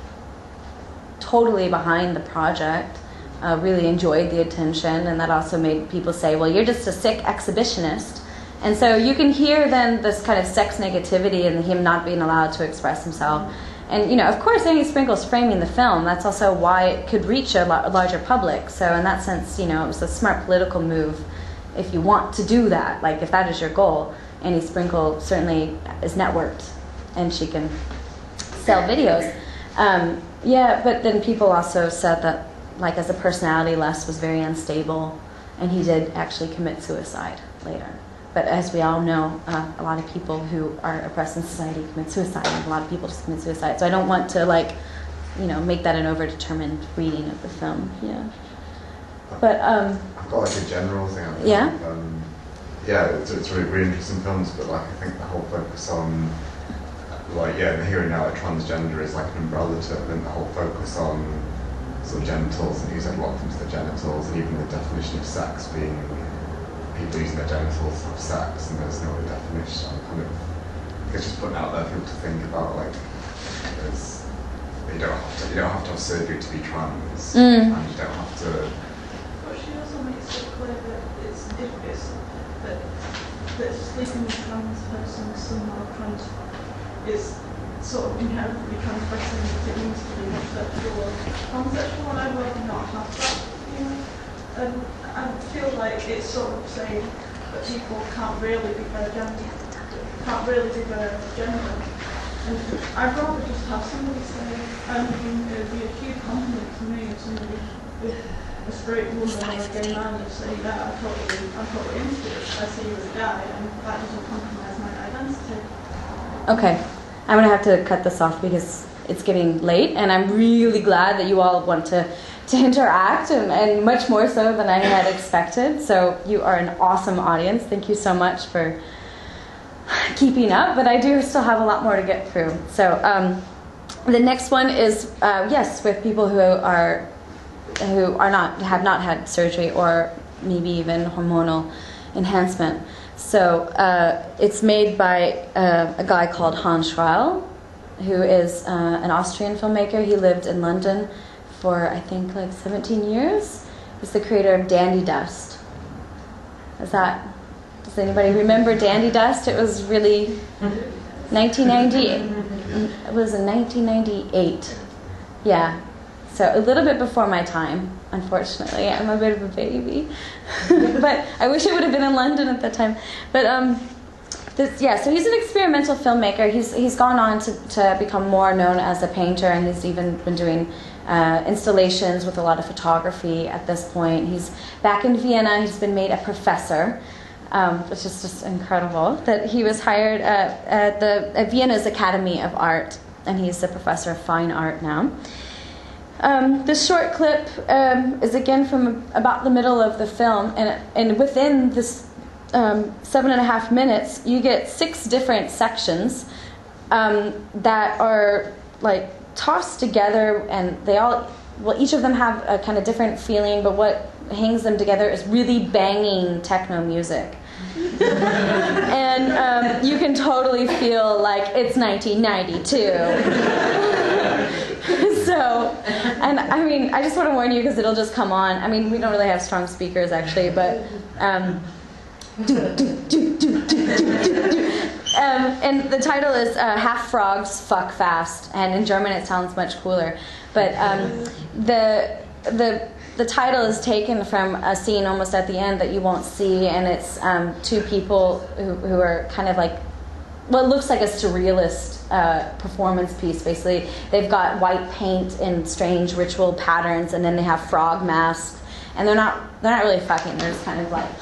totally behind the project, uh, really enjoyed the attention, and that also made people say, well, you're just a sick exhibitionist. And so you can hear then this kind of sex negativity and him not being allowed to express himself. And, you know, of course, Annie Sprinkle's framing the film. That's also why it could reach a, la- a larger public. So in that sense, you know, it was a smart political move if you want to do that. Like, if that is your goal. Annie Sprinkle certainly is networked, and she can sell videos. Um, yeah, but then people also said that, like, as a personality, Les was very unstable, and he did actually commit suicide later. But as we all know, uh, a lot of people who are oppressed in society commit suicide, and a lot of people just commit suicide. So I don't want to, like, you know, make that an overdetermined reading of the film. Yeah. But um, I've got like a general thing. I think. Yeah. Um, yeah, it's, it's really really interesting films, but like I think the whole focus on like yeah, the here and now, like transgender is like an umbrella to it. And then the whole focus on sort of genitals and using a lot of things to the genitals, and even the definition of sex being people using their genitals to have sex, and there's no other definition. I'm kind of, it's just putting out there for people to think about, like, there's, you don't have to, you don't have to have surgery to be trans, Mm. and you don't have to. But she also makes it clear that it's it's that that sleeping with a trans person, somehow trans, is sort of inherently transgressing what it means to be homosexual or homosexual, and I'd rather not have that, you know. And I feel like it's sort of saying that people can't really be very gender, can't really be very gender. And I'd rather just have somebody say, I mean, it would be a huge compliment to me if somebody, if a straight woman or a gay man would say, yeah, I'm totally, I'm totally into it, I see you as a guy, and that doesn't compromise my identity. okay, I'm going to have to cut this off because it's getting late, and I'm really glad that you all want to, to interact, and, and much more so than I had expected. So you are an awesome audience. Thank you so much for keeping up, but I do still have a lot more to get through. So um, the next one is, uh, yes, with people who are who are not have not had surgery or maybe even hormonal enhancement. So uh, it's made by uh, a guy called Hans Schreil, who is uh, an Austrian filmmaker. He lived in London for, I think, like seventeen years. He's the creator of Dandy Dust. Is that, does anybody remember Dandy Dust? It was really nineteen ninety. It was in nineteen ninety-eight. Yeah. So a little bit before my time, unfortunately. I'm a bit of a baby. But I wish I would have been in London at that time. But um, this, yeah, so he's an experimental filmmaker. He's he's gone on to, to become more known as a painter, and he's even been doing uh, installations with a lot of photography at this point. He's back in Vienna. He's been made a professor, um, which is just incredible that he was hired at, at the at Vienna's Academy of Art, and he's a professor of fine art now. Um, this short clip um, is again from about the middle of the film, and and within this um, seven and a half minutes, you get six different sections um, that are like tossed together, and they all, well, each of them have a kind of different feeling, but what hangs them together is really banging techno music. And um, you can totally feel like it's nineteen ninety-two. So, and I mean, I just want to warn you because it'll just come on. I mean, we don't really have strong speakers actually, but um, do, do, do, do, do, do, do, do. Um, and the title is uh, Half Frogs Fuck Fast, and in German it sounds much cooler. But um, the the the title is taken from a scene almost at the end that you won't see, and it's um, two people who, who are kind of like, well, it looks like a surrealist uh, performance piece, basically. They've got white paint in strange ritual patterns, and then they have frog masks, and they're not they're not really fucking. They're just kind of like,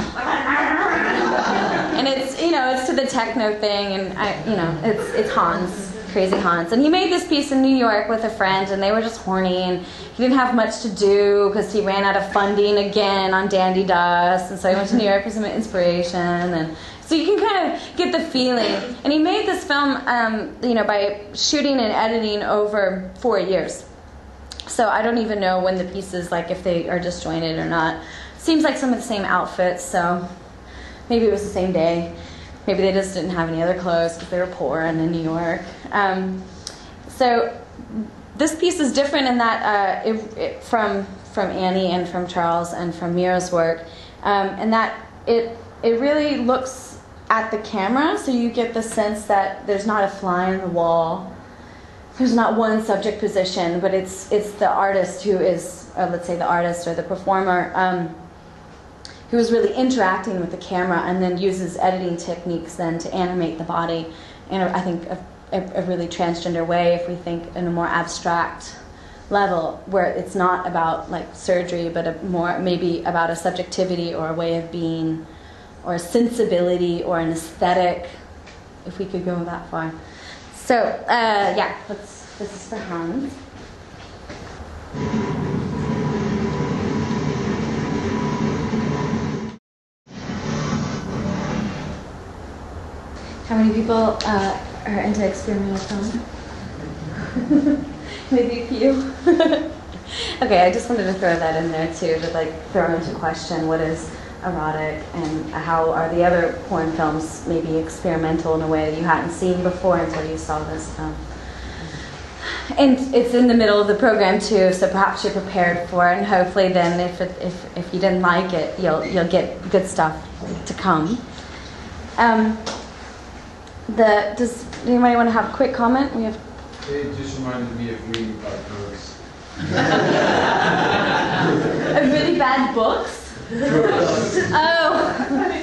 and it's, you know, it's to the techno thing, and I, you know, it's it's Hans, crazy Hans, and he made this piece in New York with a friend, and they were just horny, and he didn't have much to do because he ran out of funding again on Dandy Dust, and so he went to New York for some inspiration, and so you can kind of get the feeling. And he made this film, um, you know, by shooting and editing over four years. So I don't even know when the pieces, like if they are disjointed or not. Seems like some of the same outfits, so maybe it was the same day. Maybe they just didn't have any other clothes because they were poor and in New York. Um, so this piece is different in that uh, it, it, from from Annie and from Charles and from Mira's work, um, and that it it really looks at the camera, so you get the sense that there's not a fly on the wall. There's not one subject position, but it's it's the artist who is, or let's say the artist or the performer, um, who is really interacting with the camera and then uses editing techniques then to animate the body in, a, I think, a, a really transgender way, if we think in a more abstract level, where it's not about like surgery, but a more maybe about a subjectivity or a way of being, or a sensibility or an aesthetic, if we could go that far. So, uh, yeah, let's, this is for Hans. How many people uh, are into experimental film? Maybe a few. Okay, I just wanted to throw that in there too, to like throw into question what is erotic and how are the other porn films maybe experimental in a way that you hadn't seen before until you saw this film. And it's in the middle of the program too, so perhaps you're prepared for it, and hopefully then if it, if if you didn't like it, you'll you'll get good stuff to come. Um, the does anybody want to have a quick comment? We have. It just reminded me of really bad books. Of really bad books? Oh.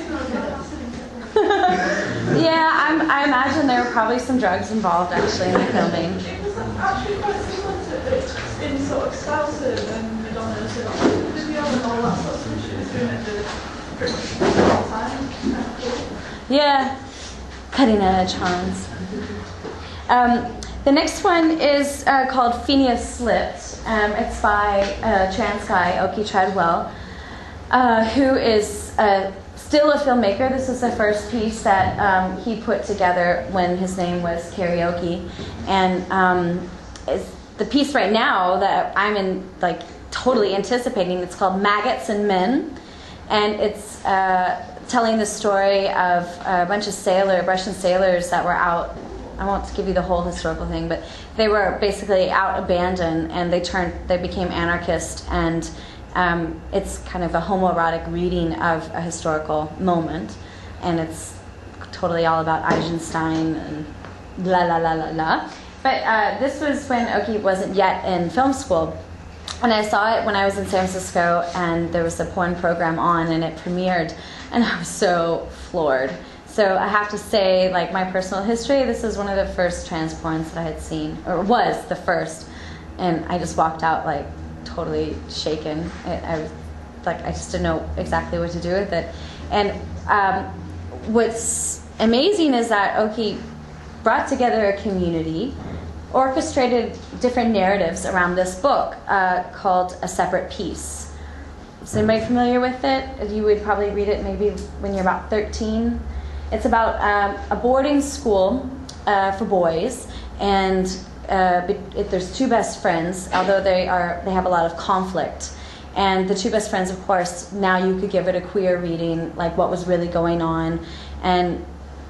Yeah, I'm, I imagine there were probably some drugs involved actually in the filming. It was actually quite similar to in sort of Salsa and Madonna, so like video and all that sort of stuff. She was doing it pretty much all the time. Yeah, cutting edge, Hans. Um, the next one is uh, called Phineas Slipped. Um, it's by a trans guy, Oki Treadwell, uh, who is uh, still a filmmaker. This is the first piece that um, he put together when his name was Karaoke, and um, it's the piece right now that I'm in, like totally anticipating. It's called Maggots and Men, and it's uh, telling the story of a bunch of sailor, Russian sailors that were out. I won't give you the whole historical thing, but they were basically out abandoned, and they turned, they became anarchist, and um, it's kind of a homoerotic reading of a historical moment, and it's totally all about Eisenstein and la la la la la. But uh, this was when Oki wasn't yet in film school, and I saw it when I was in San Francisco, and there was a porn program on, and it premiered, and I was so floored. So I have to say, like, my personal history, this is one of the first trans porns that I had seen, or was the first, and I just walked out, like, totally shaken. I, I was, like, I just didn't know exactly what to do with it. And um, what's amazing is that Oki brought together a community, orchestrated different narratives around this book uh, called A Separate Piece. Is anybody familiar with it? You would probably read it maybe when you're about thirteen. It's about um, a boarding school uh, for boys, and uh, it, there's two best friends, although they are they have a lot of conflict. And the two best friends, of course, now you could give it a queer reading, like what was really going on. And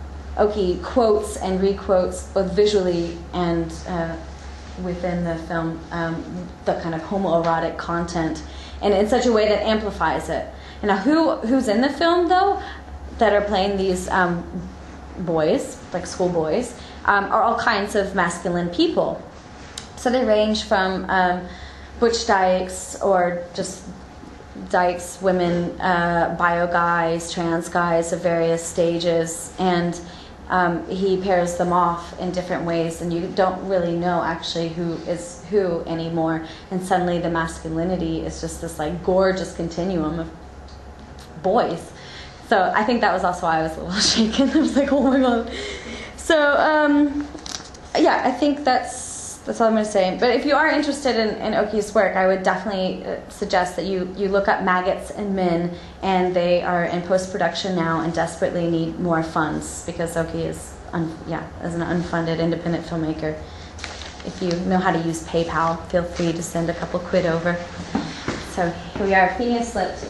Oki quotes and requotes both visually and uh, within the film um, the kind of homoerotic content, and in such a way that amplifies it. And now, who who's in the film though? That are playing these um, boys, like schoolboys, um, are all kinds of masculine people. So they range from um, butch dykes, or just dykes, women, uh, bio guys, trans guys of various stages, and um, he pairs them off in different ways, and you don't really know actually who is who anymore. And suddenly the masculinity is just this like gorgeous continuum of boys. So I think that was also why I was a little shaken. I was like, oh my god. So um, yeah, I think that's that's all I'm going to say. But if you are interested in, in Oki's work, I would definitely uh, suggest that you, you look up Maggots and Men, and they are in post-production now and desperately need more funds because Oki is, un, yeah, is an unfunded independent filmmaker. If you know how to use PayPal, feel free to send a couple quid over. So here we are, Phineas slipped.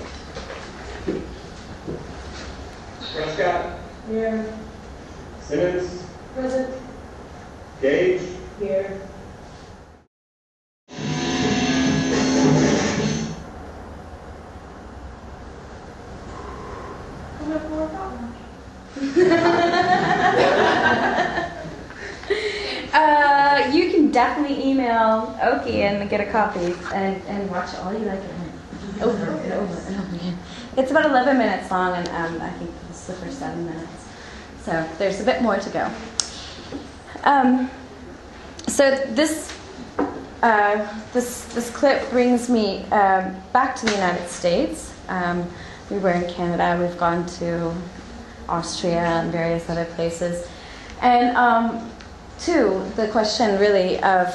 Prescott. Here. Simmons. Present. Gage. Here. uh, you can definitely email Oki and get a copy and, and watch it all you like it over and over and over again. It's about eleven minutes long, and um, I think the slipper's seven minutes. So there's a bit more to go. Um, so this uh, this this clip brings me uh, back to the United States. Um, we were in Canada. We've gone to Austria and various other places, and um, to the question really of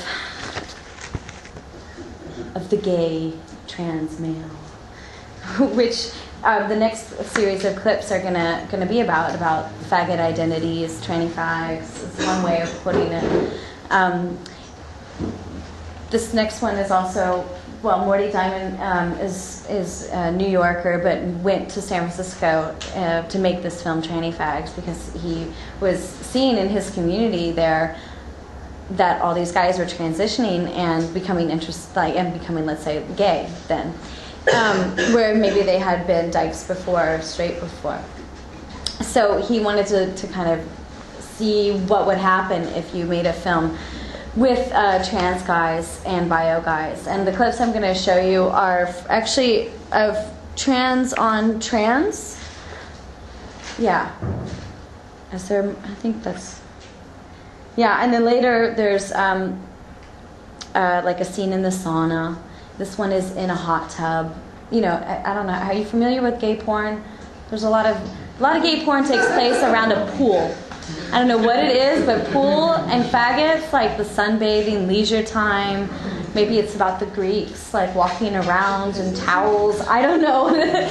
of the gay trans male, which uh, the next series of clips are gonna gonna be about about faggot identities, tranny fags. Is one way of putting it. Um, this next one is also. Well, Morty Diamond um, is is a New Yorker, but went to San Francisco uh, to make this film Tranny Fags because he was seeing in his community there that all these guys were transitioning and becoming interest, like and becoming, let's say, gay then, um, where maybe they had been dykes before or straight before. So he wanted to to kind of see what would happen if you made a film with uh, trans guys and bio guys. And the clips I'm going to show you are f- actually of trans on trans. Yeah. Is there, I think that's... Yeah, and then later there's um, uh, like a scene in the sauna. This one is in a hot tub. You know, I, I don't know, are you familiar with gay porn? There's a lot of, a lot of gay porn takes place around a pool. I don't know what it is, but pool and faggots, like the sunbathing, leisure time. Maybe it's about the Greeks, like walking around in towels. I don't know.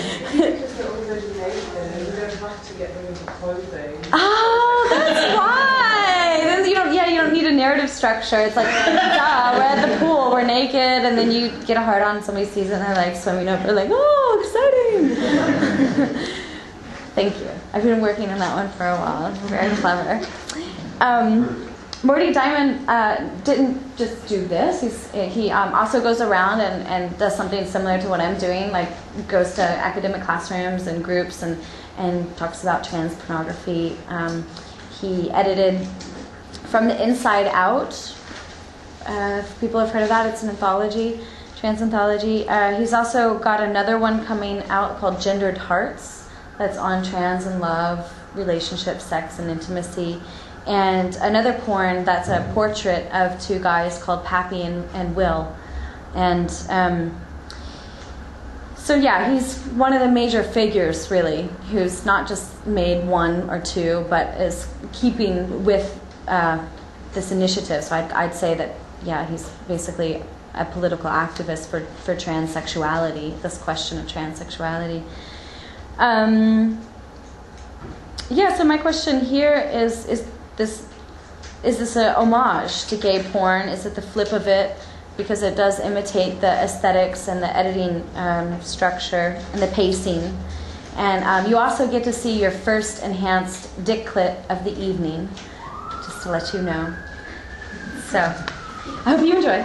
Oh, that's why. Then you don't. Yeah, you don't need a narrative structure. It's like, duh, we're at the pool, we're naked, and then you get a hard on, and somebody sees it, and they're like swimming over, like, oh, exciting. Thank you. I've been working on that one for a while. Very clever. Um, Morty Diamond uh, didn't just do this. He's, he um, also goes around and, and does something similar to what I'm doing, like goes to academic classrooms and groups and, and talks about trans pornography. Um, he edited From the Inside Out. Uh, if people have heard of that, it's an anthology, trans anthology. Uh, he's also got another one coming out called Gendered Hearts. That's on trans and love, relationships, sex, and intimacy. And another porn that's a portrait of two guys called Pappy and, and Will. And um, so, yeah, he's one of the major figures, really, who's not just made one or two, but is keeping with uh, this initiative. So I'd, I'd say that, yeah, he's basically a political activist for, for transsexuality, this question of transsexuality. Um, yeah, so my question here is, is this is this a homage to gay porn? Is it the flip of it? Because it does imitate the aesthetics and the editing um, structure and the pacing. And um, you also get to see your first enhanced dick clit of the evening, just to let you know. So, I hope you enjoy.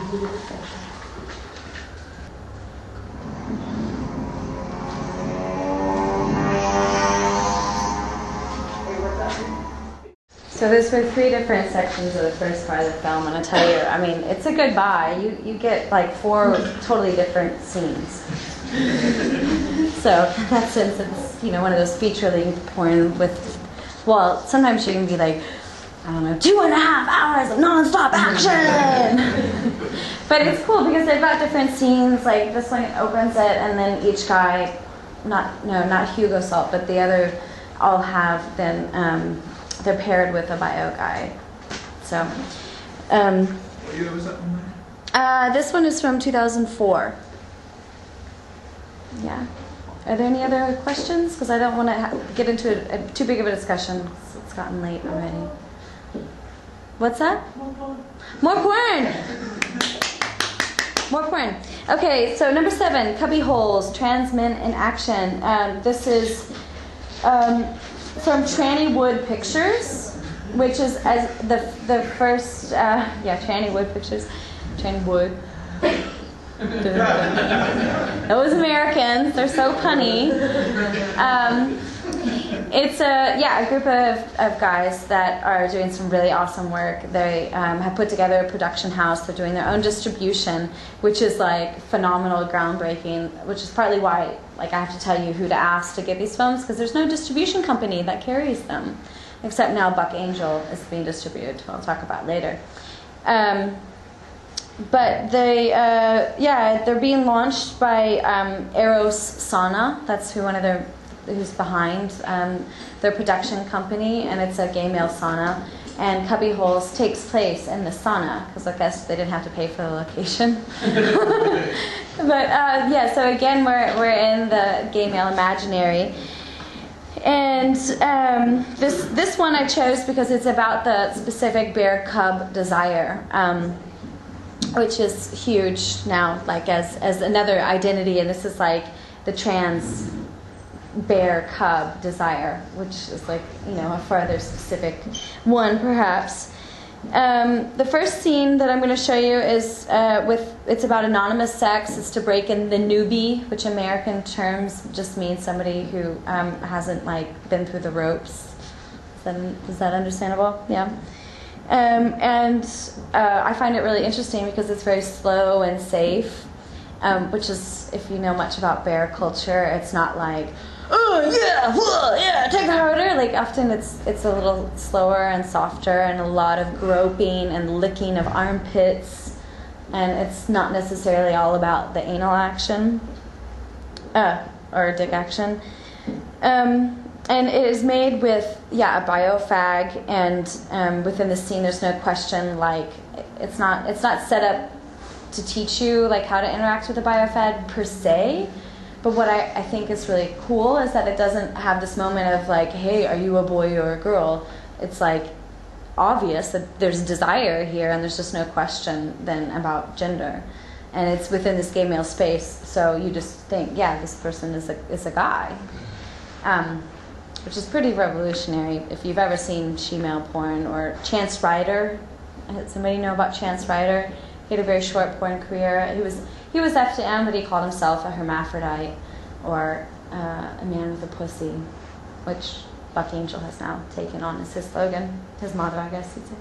So those were three different sections of the first part of the film, and I tell you, I mean, it's a good buy. You you get like four totally different scenes. So in that sense, it's, you know, one of those feature-length porn with well, sometimes she can be like, I don't know, two and a half hours of non-stop action. But it's cool because they've got different scenes. Like this one opens it, and then each guy, not no, not Hugo Salt, but the other, all have then um, they're paired with a bio guide. So, um, what year was that one? uh, this one is from two thousand four. Yeah. Are there any other questions? Because I don't want to ha- get into a, a, too big of a discussion. It's gotten late already. What's that? More porn. More porn. More porn. Okay, so number seven, Cubby Holes, Trans Men in Action. Um, this is um, from Tranny Wood Pictures, which is as the the first, uh, yeah, Tranny Wood Pictures, Tranny Wood. Those Americans, they're so punny. Um, it's a yeah a group of, of guys that are doing some really awesome work. They um, have put together a production house. They're doing their own distribution, which is like phenomenal, groundbreaking. Which is partly why like I have to tell you who to ask to get these films, because there's no distribution company that carries them, except now Buck Angel is being distributed. I'll talk about later. Um, But they, uh, yeah, they're being launched by um, Eros Sauna. That's who one of their, who's behind um, their production company, and it's a gay male sauna. And Cubby Holes takes place in the sauna because I guess they didn't have to pay for the location. But uh, yeah, so again, we're we're in the gay male imaginary. And um, this this one I chose because it's about the specific bear cub desire. Um, which is huge now, like as, as another identity, and this is like the trans bear cub desire, which is like, you know, a further specific one perhaps. Um, the first scene that I'm going to show you is uh, with, it's about anonymous sex. It's to break in the newbie, which American terms just means somebody who um, hasn't like been through the ropes. Is that, is that understandable? Yeah. Um, and uh, I find it really interesting because it's very slow and safe, um, which is, if you know much about bear culture, it's not like, oh yeah, whoa, yeah, take it harder. Like often it's it's a little slower and softer, and a lot of groping and licking of armpits, and it's not necessarily all about the anal action uh, or dick action. Um, And it is made with, yeah, a biofag, and um, within the scene, there's no question, like, it's not it's not set up to teach you, like, how to interact with a biofag per se, but what I, I think is really cool is that it doesn't have this moment of, like, hey, are you a boy or a girl? It's, like, obvious that there's desire here, and there's just no question then about gender. And it's within this gay male space, so you just think, yeah, this person is a, is a guy. Um... Which is pretty revolutionary. If you've ever seen she-male porn or Chance Ryder, does somebody know about Chance Ryder? He had a very short porn career. He was he was F to M, but he called himself a hermaphrodite or uh, a man with a pussy, which Buck Angel has now taken on as his slogan, his motto, I guess you'd say.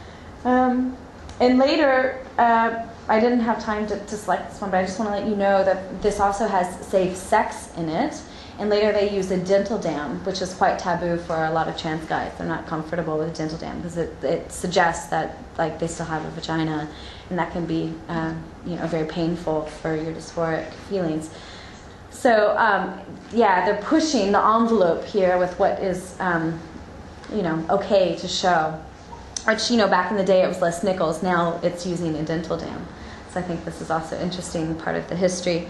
Um, and later, uh, I didn't have time to, to select this one, but I just want to let you know that this also has safe sex in it. And later they use a dental dam, which is quite taboo for a lot of trans guys. They're not comfortable with a dental dam because it, it suggests that like they still have a vagina, and that can be uh, you know very painful for your dysphoric feelings. So um, yeah, they're pushing the envelope here with what is um, you know okay to show. Which you know back in the day it was Les Nichols. Now it's using a dental dam. So I think this is also interesting part of the history.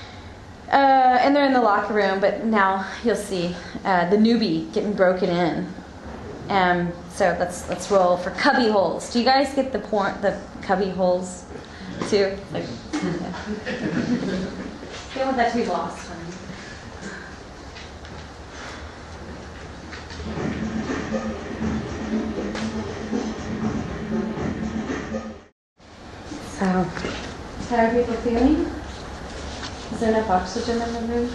Uh, and they're in the locker room, but now you'll see uh, the newbie getting broken in. Um, so let's let's roll for Cubby Holes. Do you guys get the porn, the Cubby Holes too? Like, yeah. You don't want that to be lost. Honey. So, how are people feeling? Is there enough oxygen in the room?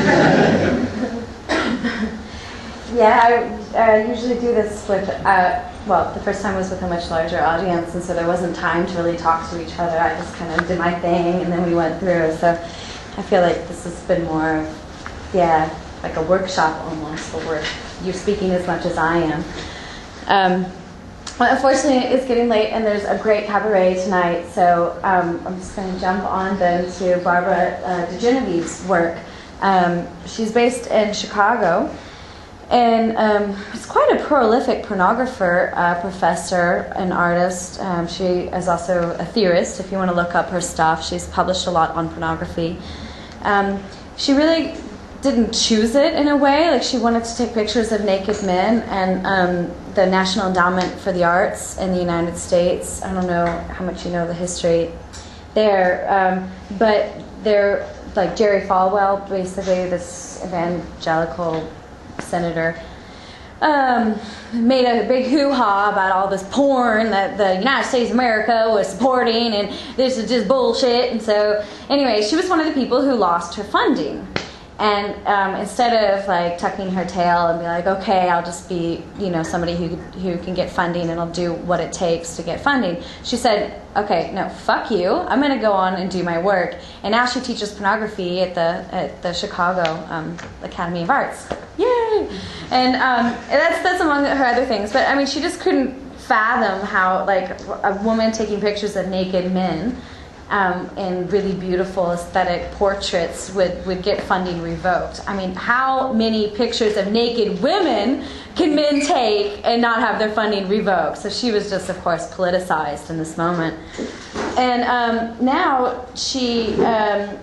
Yeah, I uh, usually do this with, uh, well, the first time was with a much larger audience, and so there wasn't time to really talk to each other. I just kind of did my thing, and then we went through. So I feel like this has been more, yeah, like a workshop almost, where you're speaking as much as I am. Um, well, unfortunately, it's getting late, and there's a great cabaret tonight, so um, I'm just going to jump on then to Barbara uh, DeGenevieve's work. Um, she's based in Chicago, and um, is quite a prolific pornographer, uh, professor, and artist. Um, she is also a theorist. If you want to look up her stuff, she's published a lot on pornography. Um, she really didn't choose it in a way. Like, she wanted to take pictures of naked men, and um, the National Endowment for the Arts in the United States, I don't know how much you know the history there, um, but they're like Jerry Falwell, basically this evangelical senator, um, made a big hoo-ha about all this porn that the United States of America was supporting, and this is just bullshit. And so anyway, she was one of the people who lost her funding. And um, instead of like tucking her tail and be like, okay, I'll just be, you know, somebody who who can get funding and I'll do what it takes to get funding, she said, okay, no, fuck you. I'm going to go on and do my work. And now she teaches pornography at the at the Chicago um, Academy of Arts. Yay! And um, that's that's among her other things. But I mean, she just couldn't fathom how like a woman taking pictures of naked men Um, and really beautiful aesthetic portraits would, would get funding revoked. I mean, how many pictures of naked women can men take and not have their funding revoked? So she was just, of course, politicized in this moment. And um, now she um,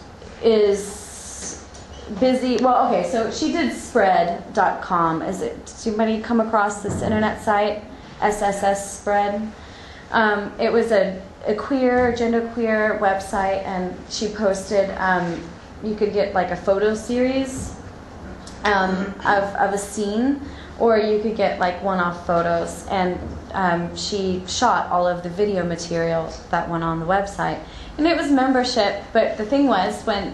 is busy. Well, okay, so she did spread dot com. Is it? Does anybody come across this internet site? S S S Spread. Um, it was a a queer, genderqueer website, and she posted, um, you could get like a photo series um, of, of a scene, or you could get like one-off photos, and um, she shot all of the video material that went on the website. And it was membership, but the thing was, when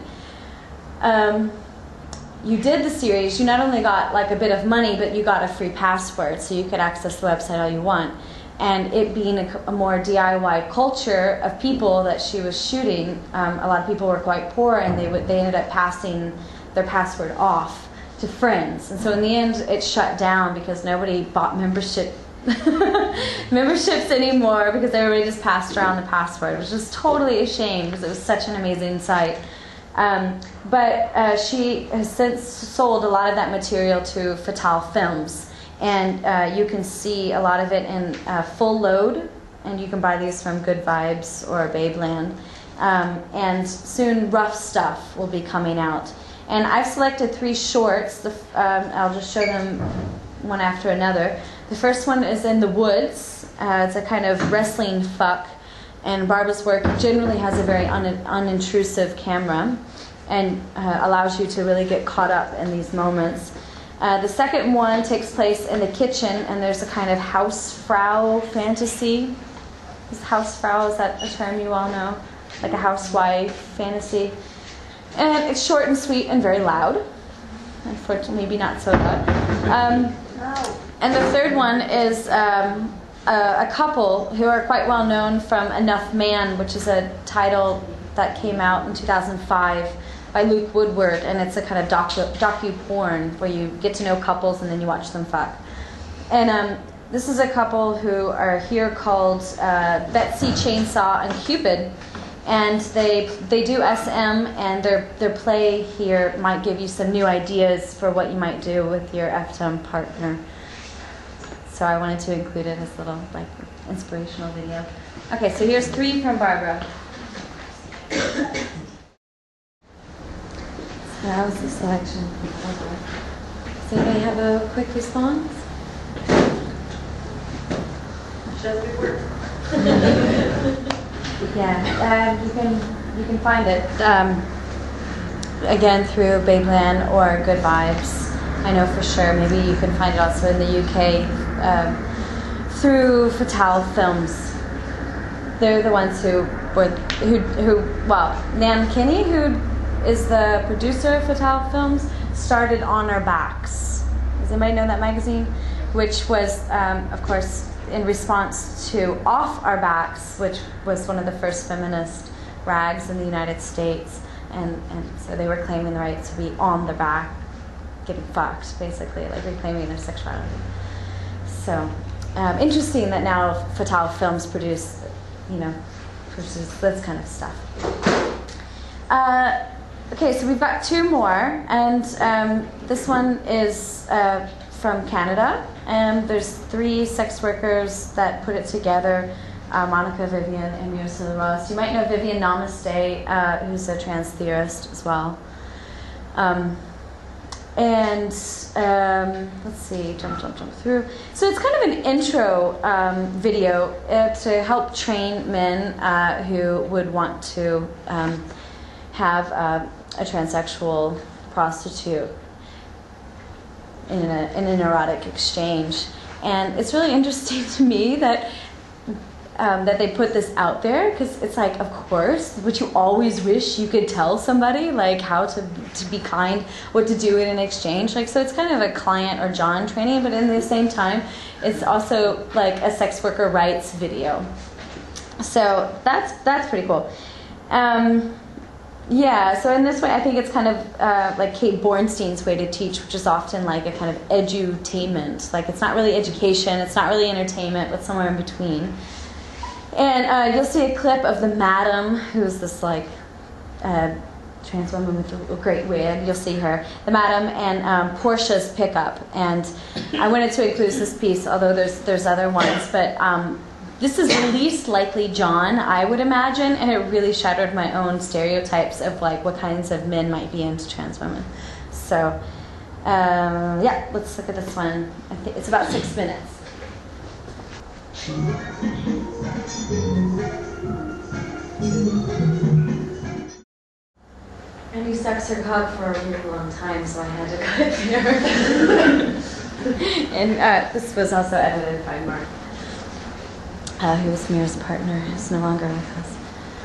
um, you did the series, you not only got like a bit of money, but you got a free password, so you could access the website all you want. And it being a, a more D I Y culture of people that she was shooting, um, a lot of people were quite poor, and they would, they ended up passing their password off to friends. And so in the end, it shut down because nobody bought membership memberships anymore, because everybody just passed around the password, which is totally a shame because it was such an amazing site. Um, but uh, she has since sold a lot of that material to Fatale Films. And uh, you can see a lot of it in uh, full load, and you can buy these from Good Vibes or Babeland. Um, and soon Rough Stuff will be coming out. And I've selected three shorts. The, um, I'll just show them one after another. The first one is In the Woods. Uh, it's a kind of wrestling fuck. And Barbara's work generally has a very un- unintrusive camera and uh, allows you to really get caught up in these moments. Uh, the second one takes place in the kitchen, and there's a kind of Hausfrau fantasy. Is Hausfrau, is that a term you all know? Like a housewife fantasy. And it's short and sweet and very loud. Unfortunately, maybe not so loud. Um, and the third one is um, a, a couple who are quite well known from Enough Man, which is a title that came out in two thousand five. By Luke Woodward, and it's a kind of docu, docu-porn where you get to know couples and then you watch them fuck. And um, this is a couple who are here called uh, Betsy, Chainsaw, and Cupid, and they they do S M, and their their play here might give you some new ideas for what you might do with your F T M partner. So I wanted to include it as a little like inspirational video. Okay, so here's three from Barbara. That was the selection. Does anybody have a quick response? Does it work? Yeah, um, you can you can find it um, again through Babeland or Good Vibes. I know for sure. Maybe you can find it also in the U K um, through Fatale Films. They're the ones who were who who well, Nan Kinney, who is the producer of Fatale Films, started On Our Backs. Does anybody know that magazine? Which was, um, of course, in response to Off Our Backs, which was one of the first feminist rags in the United States. And, and so they were claiming the right to be on their back. getting fucked, basically, like reclaiming their sexuality. So um, interesting that now Fatale Films produce, you know, produces this kind of stuff. Uh, okay, so we've got two more, and um, this one is uh, from Canada, and there's three sex workers that put it together. Uh, Monica, Vivian, and Ursula Ross. You might know Vivian Namaste, uh, who's a trans theorist as well. Um, and um, let's see, jump, jump, jump through. So it's kind of an intro um, video uh, to help train men uh, who would want to um, have uh, a transsexual prostitute in, a, in an erotic exchange. And it's really interesting to me that Um, that they put this out there, because it's like, of course, would you always wish you could tell somebody like how to to be kind, what to do in an exchange? Like, so it's kind of a client or John training, but in the same time, it's also like a sex worker rights video. So that's that's pretty cool. Um, yeah. So in this way, I think it's kind of uh, like Kate Bornstein's way to teach, which is often like a kind of edutainment. Like, it's not really education, it's not really entertainment, but somewhere in between. And uh, you'll see a clip of the Madam, who's this like uh, trans woman with a great wig. You'll see her, the Madam, and um, Portia's pickup. And I wanted to include this piece, although there's there's other ones, but um, this is the least likely John, I would imagine, and it really shattered my own stereotypes of like what kinds of men might be into trans women. So um, yeah, let's look at this one. I think it's about six minutes. I knew Sex or Hug for a really long time, so I had to cut it there. And uh, this was also edited by Mark, uh, who was Mira's partner, who's no longer with us.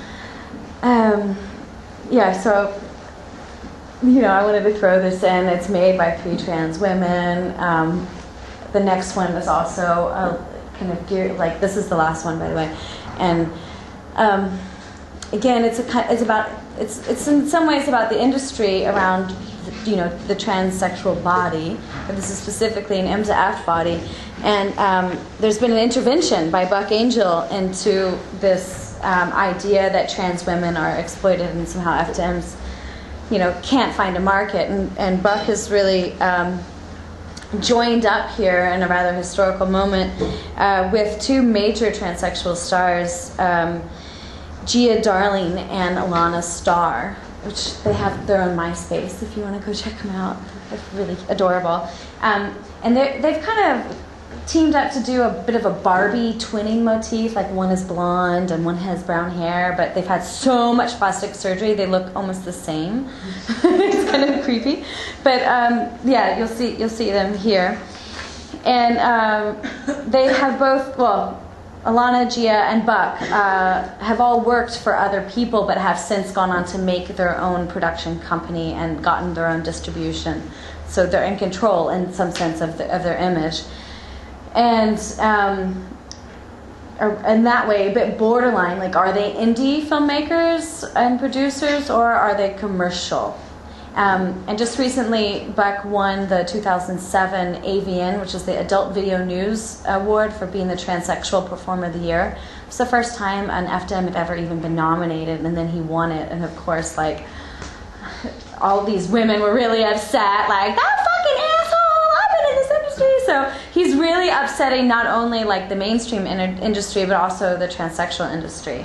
Um, yeah, so, you know, I wanted to throw this in. It's made by three trans women. Um, the next one was also a kind of gear, like this is the last one, by the way, and um, again, it's a it's about it's it's in some ways about the industry around, you know, the transsexual body, but this is specifically an M Z F body, and um, there's been an intervention by Buck Angel into this um, idea that trans women are exploited and somehow F T Ms, you know, can't find a market, and and Buck has really Um, joined up here in a rather historical moment uh, with two major transsexual stars, um, Gia Darling and Alana Starr, which they have their own MySpace if you want to go check them out. They're really adorable. Um, and they've kind of teamed up to do a bit of a Barbie twinning motif, like one is blonde and one has brown hair, but they've had so much plastic surgery they look almost the same. It's kind of creepy, but um, yeah, you'll see you'll see them here, and um, they have both. Well, Alana, Gia, and Buck uh, have all worked for other people, but have since gone on to make their own production company and gotten their own distribution. So they're in control in some sense of the, of their image. And um, in that way, a bit borderline, like, are they indie filmmakers and producers, or are they commercial? Um, and just recently, Buck won the two thousand seven A V N, which is the Adult Video News Award, for being the Transsexual Performer of the Year. It's the first time an F T M had ever even been nominated, and then he won it. And of course, like, all these women were really upset, like, that fucking asshole, I've been in this industry. So he's really upsetting not only like the mainstream in- industry, but also the transsexual industry.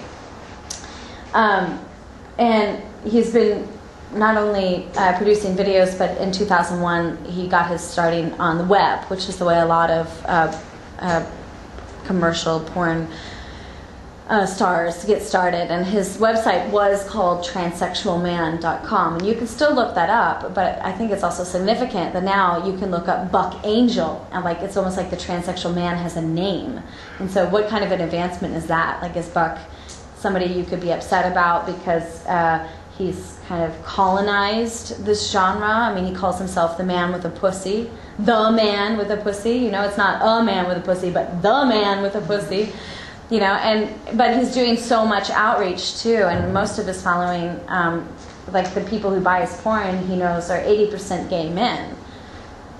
Um, and he's been not only uh, producing videos, but in two thousand one he got his starting on the web, which is the way a lot of uh, uh, commercial porn Uh, stars get started, and his website was called transsexual man dot com, and you can still look that up, but I think it's also significant that now you can look up Buck Angel, and like it's almost like the transsexual man has a name. And so what kind of an advancement is that? Like, is Buck somebody you could be upset about because uh, he's kind of colonized this genre? I mean, he calls himself the man with a pussy, the man with a pussy, you know, it's not a man with a pussy, but the man with a pussy. You know, and but he's doing so much outreach too, and most of his following, um, like the people who buy his porn, he knows are eighty percent gay men.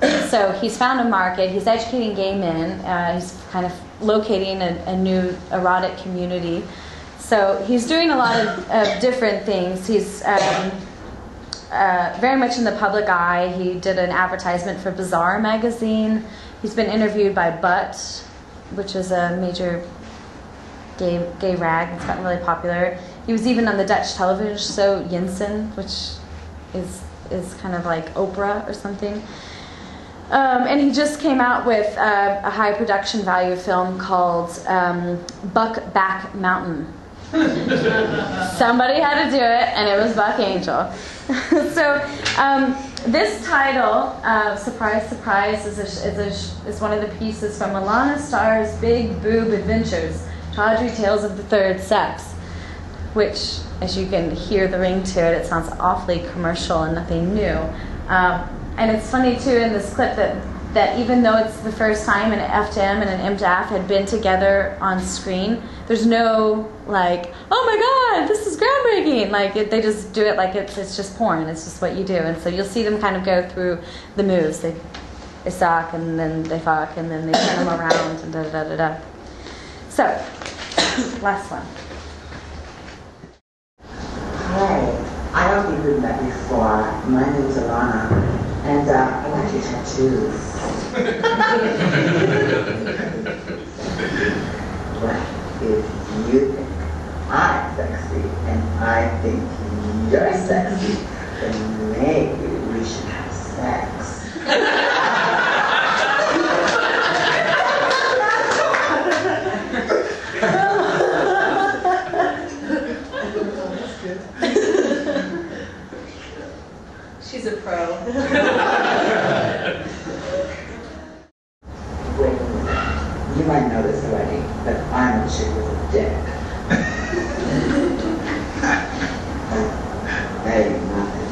So he's found a market. He's educating gay men. Uh, he's kind of locating a, a new erotic community. So he's doing a lot of, of different things. He's um, uh, very much in the public eye. He did an advertisement for Bazaar magazine. He's been interviewed by Butt, which is a major gay gay rag that's gotten really popular. He was even on the Dutch television show Jensen, which is is kind of like Oprah or something. Um, and he just came out with uh, a high production value film called um, Buckback Mountain. Somebody had to do it, and it was Buck Angel. So um, this title, uh, surprise, surprise, is, a, is, a, is one of the pieces from Alana Starr's Big Boob Adventures, Tawdry Tales of the Third Sex, which, as you can hear the ring to it, it sounds awfully commercial and nothing new. Um, and it's funny, too, in this clip that, that even though it's the first time an F D M and an M D A F had been together on screen, there's no, like, oh my God, this is groundbreaking. Like, it, they just do it like it's, it's just porn. It's just what you do. And so you'll see them kind of go through the moves. They, they suck, and then they fuck, and then they turn them around, and da-da-da-da-da. So, last one. Hi, I don't think we've met before. My name is Alana, and uh, I like your tattoos. Well, if you think I'm sexy and I think you're sexy, then maybe we should have sex. She's a pro. Wait a minute. You might know this already, but I'm a chick with a dick. That ain't nothing.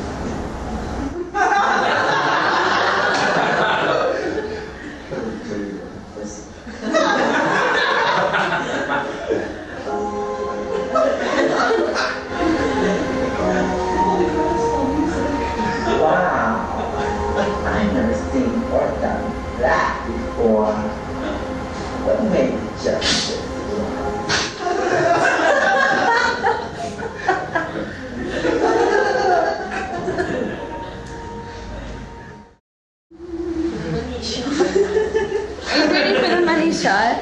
Wow, I've never seen or done that before. But maybe just this Are you ready for the money shot?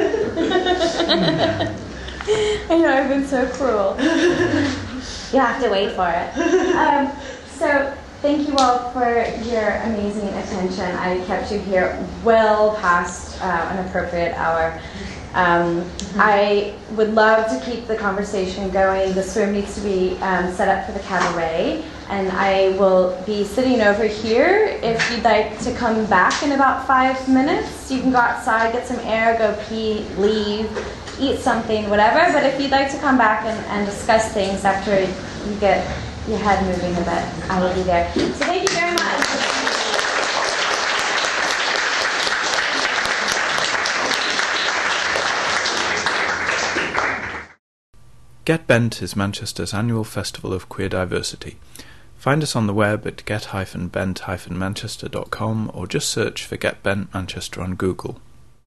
I know, I've been so cruel. You have to wait for it. Um, so, thank you all for your amazing attention. I kept you here well past uh, an appropriate hour. Um, I would love to keep the conversation going. This room needs to be um, set up for the cabaret, and I will be sitting over here. If you'd like to come back in about five minutes, you can go outside, get some air, go pee, leave, eat something, whatever. But if you'd like to come back and, and discuss things after you get your head moving a bit, I will be there. So thank you very much. Get Bent is Manchester's annual festival of queer diversity. Find us on the web at get dash bent dash manchester dot com or just search for Get Bent Manchester on Google.